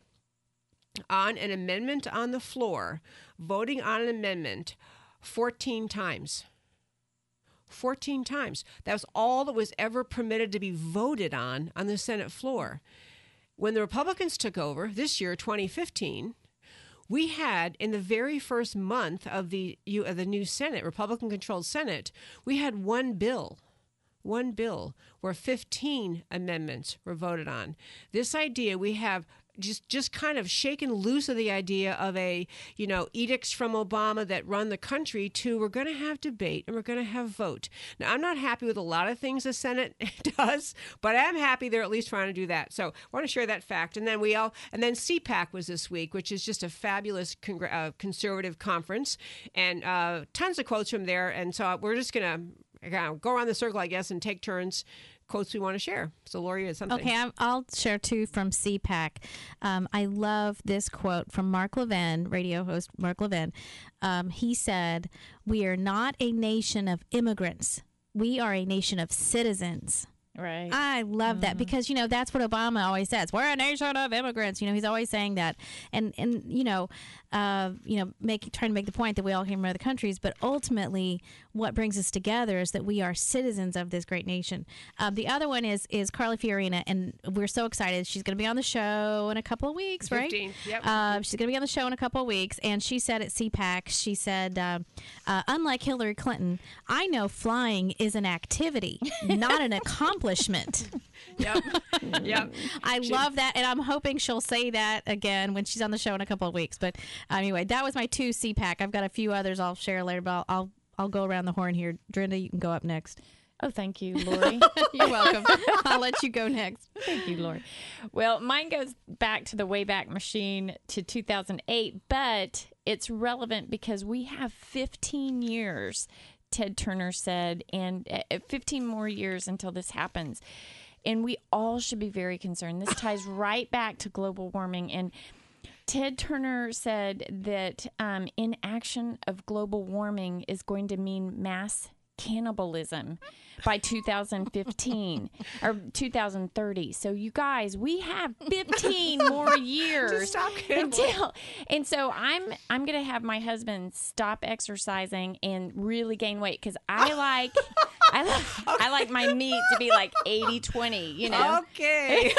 S1: on an amendment on the floor, voting on an amendment fourteen times. fourteen times. That was all that was ever permitted to be voted on on the Senate floor. When the Republicans took over this year, twenty fifteen, we had in the very first month of the of the new Senate, Republican-controlled Senate, we had one bill, one bill where fifteen amendments were voted on. This idea, we have just just kind of shaken loose of the idea of a, you know, edicts from Obama that run the country to we're going to have debate and we're going to have vote. Now, I'm not happy with a lot of things the Senate does, but I'm happy they're at least trying to do that. So I want to share that fact. And then we all, and then C PAC was this week, which is just a fabulous con- uh, conservative conference, and uh, tons of quotes from there. And so we're just going to go around the circle, I guess, and take turns. Quotes we want to share. So, Lori, is something.
S2: Okay, I'm, I'll share two from C PAC. Um, I love this quote from Mark Levin, radio host Mark Levin. Um, he said, "We are not a nation of immigrants. We are a nation of citizens."
S3: Right.
S2: I love mm-hmm. that because, you know, that's what Obama always says. We're a nation of immigrants. You know, he's always saying that. And, and you know, uh, you know, make, trying to make the point that we all came from other countries. But ultimately, what brings us together is that we are citizens of this great nation. Uh, the other one is is Carly Fiorina. And we're so excited. She's going to be on the show in a couple of weeks, right?
S1: fifteen, yep.
S2: Uh, she's going to be on the show in a couple of weeks. And she said at C PAC, she said, uh, uh, unlike Hillary Clinton, I know flying is an activity, not an accomplishment.
S1: Yep. Yep.
S2: I
S1: She-
S2: love that, and I'm hoping she'll say that again when she's on the show in a couple of weeks. But anyway, that was my two C PAC. I've got a few others I'll share later, but I'll I'll, I'll go around the horn here. Drinda, you can go up next.
S3: Oh, thank you, Lori.
S2: You're welcome. I'll let you go next.
S3: Thank you, Lori. Well, mine goes back to the Wayback Machine to two thousand eight, but it's relevant because we have fifteen years, Ted Turner said, and uh, fifteen more years until this happens. And we all should be very concerned. This ties right back to global warming. And Ted Turner said that um, inaction of global warming is going to mean mass cannibalism by two thousand fifteen or two thousand thirty. So you guys, we have fifteen more years
S1: Just stop cannibalism.
S3: until. And so I'm I'm gonna have my husband stop exercising and really gain weight because I like I like I like my meat to be like eighty twenty. You know.
S1: Okay.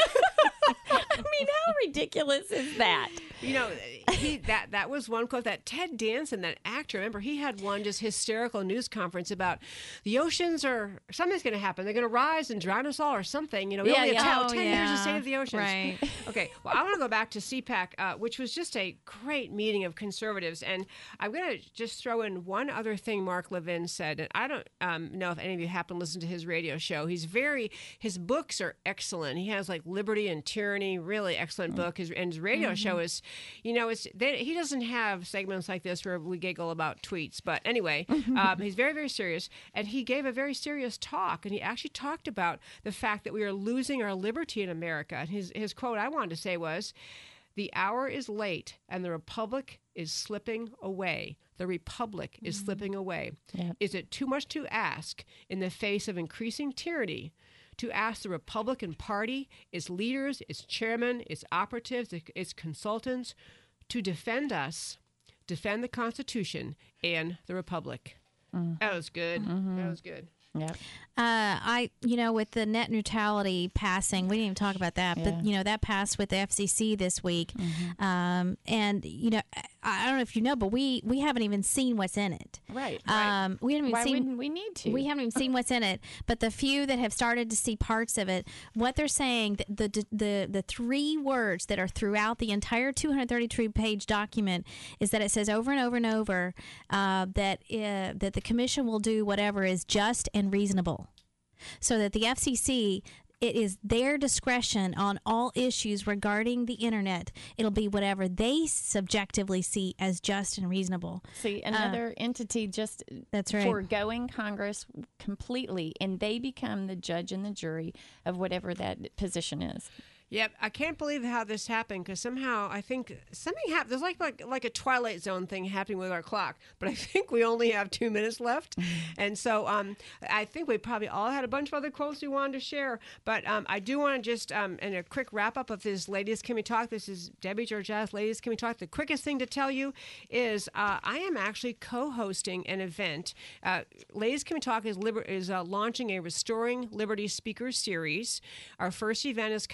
S3: I mean, how ridiculous is that?
S1: You know, he that that was one quote that Ted Danson, that actor, remember, he had one just hysterical news conference about the oceans are, something's going to happen. They're going to rise and drown us all or something. You know, we
S2: Yeah,
S1: only
S2: yeah.
S1: have
S2: Oh,
S1: ten years to
S2: yeah.
S1: save the oceans.
S2: Right.
S1: Okay, well, I want to go back to C PAC, uh, which was just a great meeting of conservatives. And I'm going to just throw in one other thing Mark Levin said. And I don't um, know if any of you happen to listen to his radio show. He's very, his books are excellent. He has like Liberty and Tyranny, really excellent book. His, and his radio
S2: Mm-hmm.
S1: show is, you know, it's they, he doesn't have segments like this where we giggle about tweets. But anyway, um, he's very, very serious. And he gave a very serious talk. And he actually talked about the fact that we are losing our liberty in America. And his, his quote I wanted to say was, "The hour is late and the republic is slipping away. The republic is slipping away.
S3: Yep.
S1: Is it too much to ask in the face of increasing tyranny to ask the Republican Party, its leaders, its chairmen, its operatives, its consultants to defend us, defend the Constitution and the Republic?"
S3: Mm.
S1: That was good.
S3: Mm-hmm.
S1: That was good.
S3: Yep.
S2: Uh, I, you know, with the net neutrality passing, we didn't even talk about that,
S3: Yeah.
S2: but, you know, that passed with the F C C this week.
S3: Mm-hmm.
S2: Um, and, you know, I, I don't know if you know, but we, we haven't even seen what's in it.
S3: Right.
S2: Um, we haven't even
S3: Why
S2: seen.
S3: wouldn't we need to?
S2: We haven't even seen what's in it, but the few that have started to see parts of it, what they're saying, the the the, the three words that are throughout the entire two hundred thirty-two page document is that it says over and over and over uh, that uh, that the commission will do whatever is just and reasonable, so that the F C C, it is their discretion on all issues regarding the internet. It'll be whatever they subjectively see as just and reasonable.
S3: See, another uh, entity just
S2: that's right.
S3: foregoing Congress completely, and they become the judge and the jury of whatever that position is.
S1: Yep, I can't believe how this happened because somehow I think something happened. There's like, like like a Twilight Zone thing happening with our clock, but I think we only have two minutes left, and so um, I think we probably all had a bunch of other quotes we wanted to share. But um, I do want to just um, in a quick wrap up of this, Ladies Can We Talk? This is Debbie Georges, Ladies Can We Talk? The quickest thing to tell you is uh, I am actually co-hosting an event. Uh, Ladies Can We Talk is liber- is uh, launching a Restoring Liberty Speaker Series. Our first event is coming up.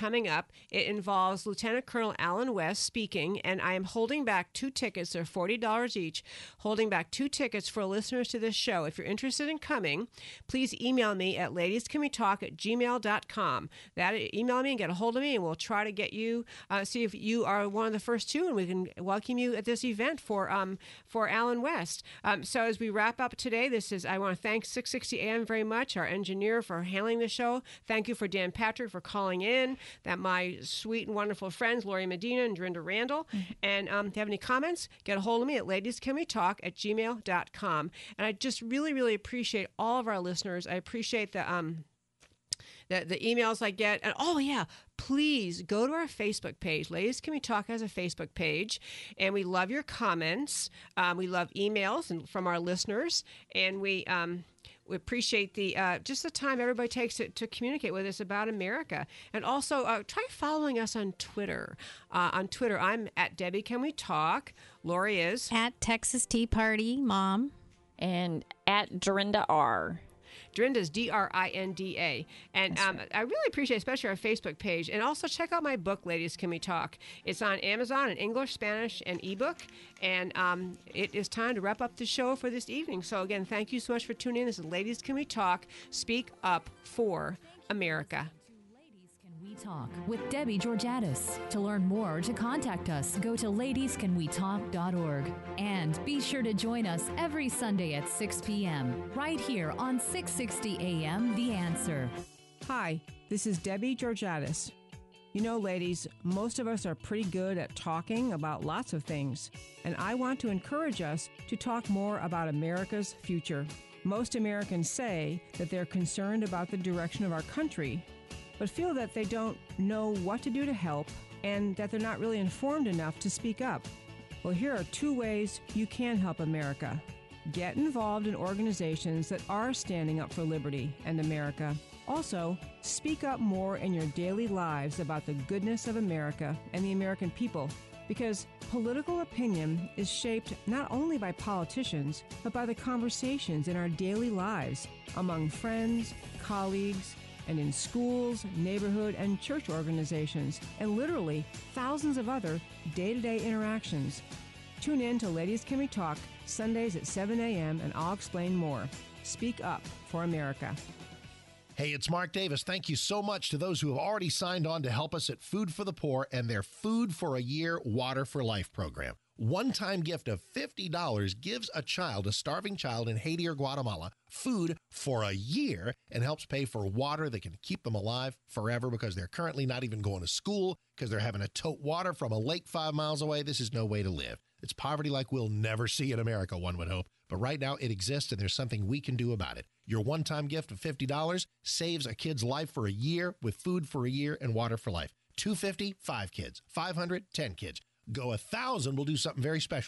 S1: up. It involves Lieutenant Colonel Alan West speaking, and I am holding back two tickets. They're forty dollars each, holding back two tickets for listeners to this show. If you're interested in coming, please email me at ladiescanwetalk at gmail dot com. That email me and get a hold of me, and we'll try to get you, uh, see if you are one of the first two, and we can welcome you at this event for um for Alan West. Um, so as we wrap up today, this is I want to thank six sixty A M very much, our engineer for handling the show. Thank you for Dan Patrick for calling in. That my sweet and wonderful friends Lori Medina and Dorinda Randall. Mm-hmm. And um, if you have any comments, get a hold of me at ladiescanwetalk at gmail dot com. And I just really, really appreciate all of our listeners. I appreciate the um. The, the emails I get. And oh, yeah, please go to our Facebook page. Ladies Can We Talk has a Facebook page. And we love your comments. Um, we love emails and from our listeners. And we um, we appreciate the uh, just the time everybody takes to, to communicate with us about America. And also, uh, try following us on Twitter. Uh, on Twitter, I'm at Debbie Can We Talk. Lori is?
S2: At Texas Tea Party Mom.
S3: And at Dorinda R.
S1: Dorinda's D R I N D A. And um, right. I really appreciate especially our Facebook page. And also check out my book, Ladies Can We Talk. It's on Amazon in English, Spanish, and ebook. And um, it is time to wrap up the show for this evening. So again, thank you so much for tuning in. This is Ladies Can We Talk. Speak up for America.
S19: We Talk with Debbie Georgatos. To learn more or to contact us, go to ladies can we talk dot org. And be sure to join us every Sunday at six p.m. right here on six sixty A M The Answer.
S1: Hi, this is Debbie Georgatos. You know, ladies, most of us are pretty good at talking about lots of things, and I want to encourage us to talk more about America's future. Most Americans say that they're concerned about the direction of our country, but feel that they don't know what to do to help and that they're not really informed enough to speak up. Well, here are two ways you can help America. Get involved in organizations that are standing up for liberty and America. Also, speak up more in your daily lives about the goodness of America and the American people, because political opinion is shaped not only by politicians, but by the conversations in our daily lives among friends, colleagues, and in schools, neighborhood, and church organizations, and literally thousands of other day-to-day interactions. Tune in to Ladies Can We Talk, Sundays at seven a.m., and I'll explain more. Speak up for America.
S20: Hey, it's Mark Davis. Thank you so much to those who have already signed on to help us at Food for the Poor and their Food for a Year, Water for Life program. One-time gift of fifty dollars gives a child, a starving child in Haiti or Guatemala, food for a year and helps pay for water that can keep them alive forever because they're currently not even going to school because they're having to tote water from a lake five miles away. This is no way to live. It's poverty like we'll never see in America, one would hope. But right now it exists and there's something we can do about it. Your one-time gift of fifty dollars saves a kid's life for a year with food for a year and water for life. two hundred fifty dollars, five kids. five hundred dollars, ten kids. Go a thousand, we'll do something very special.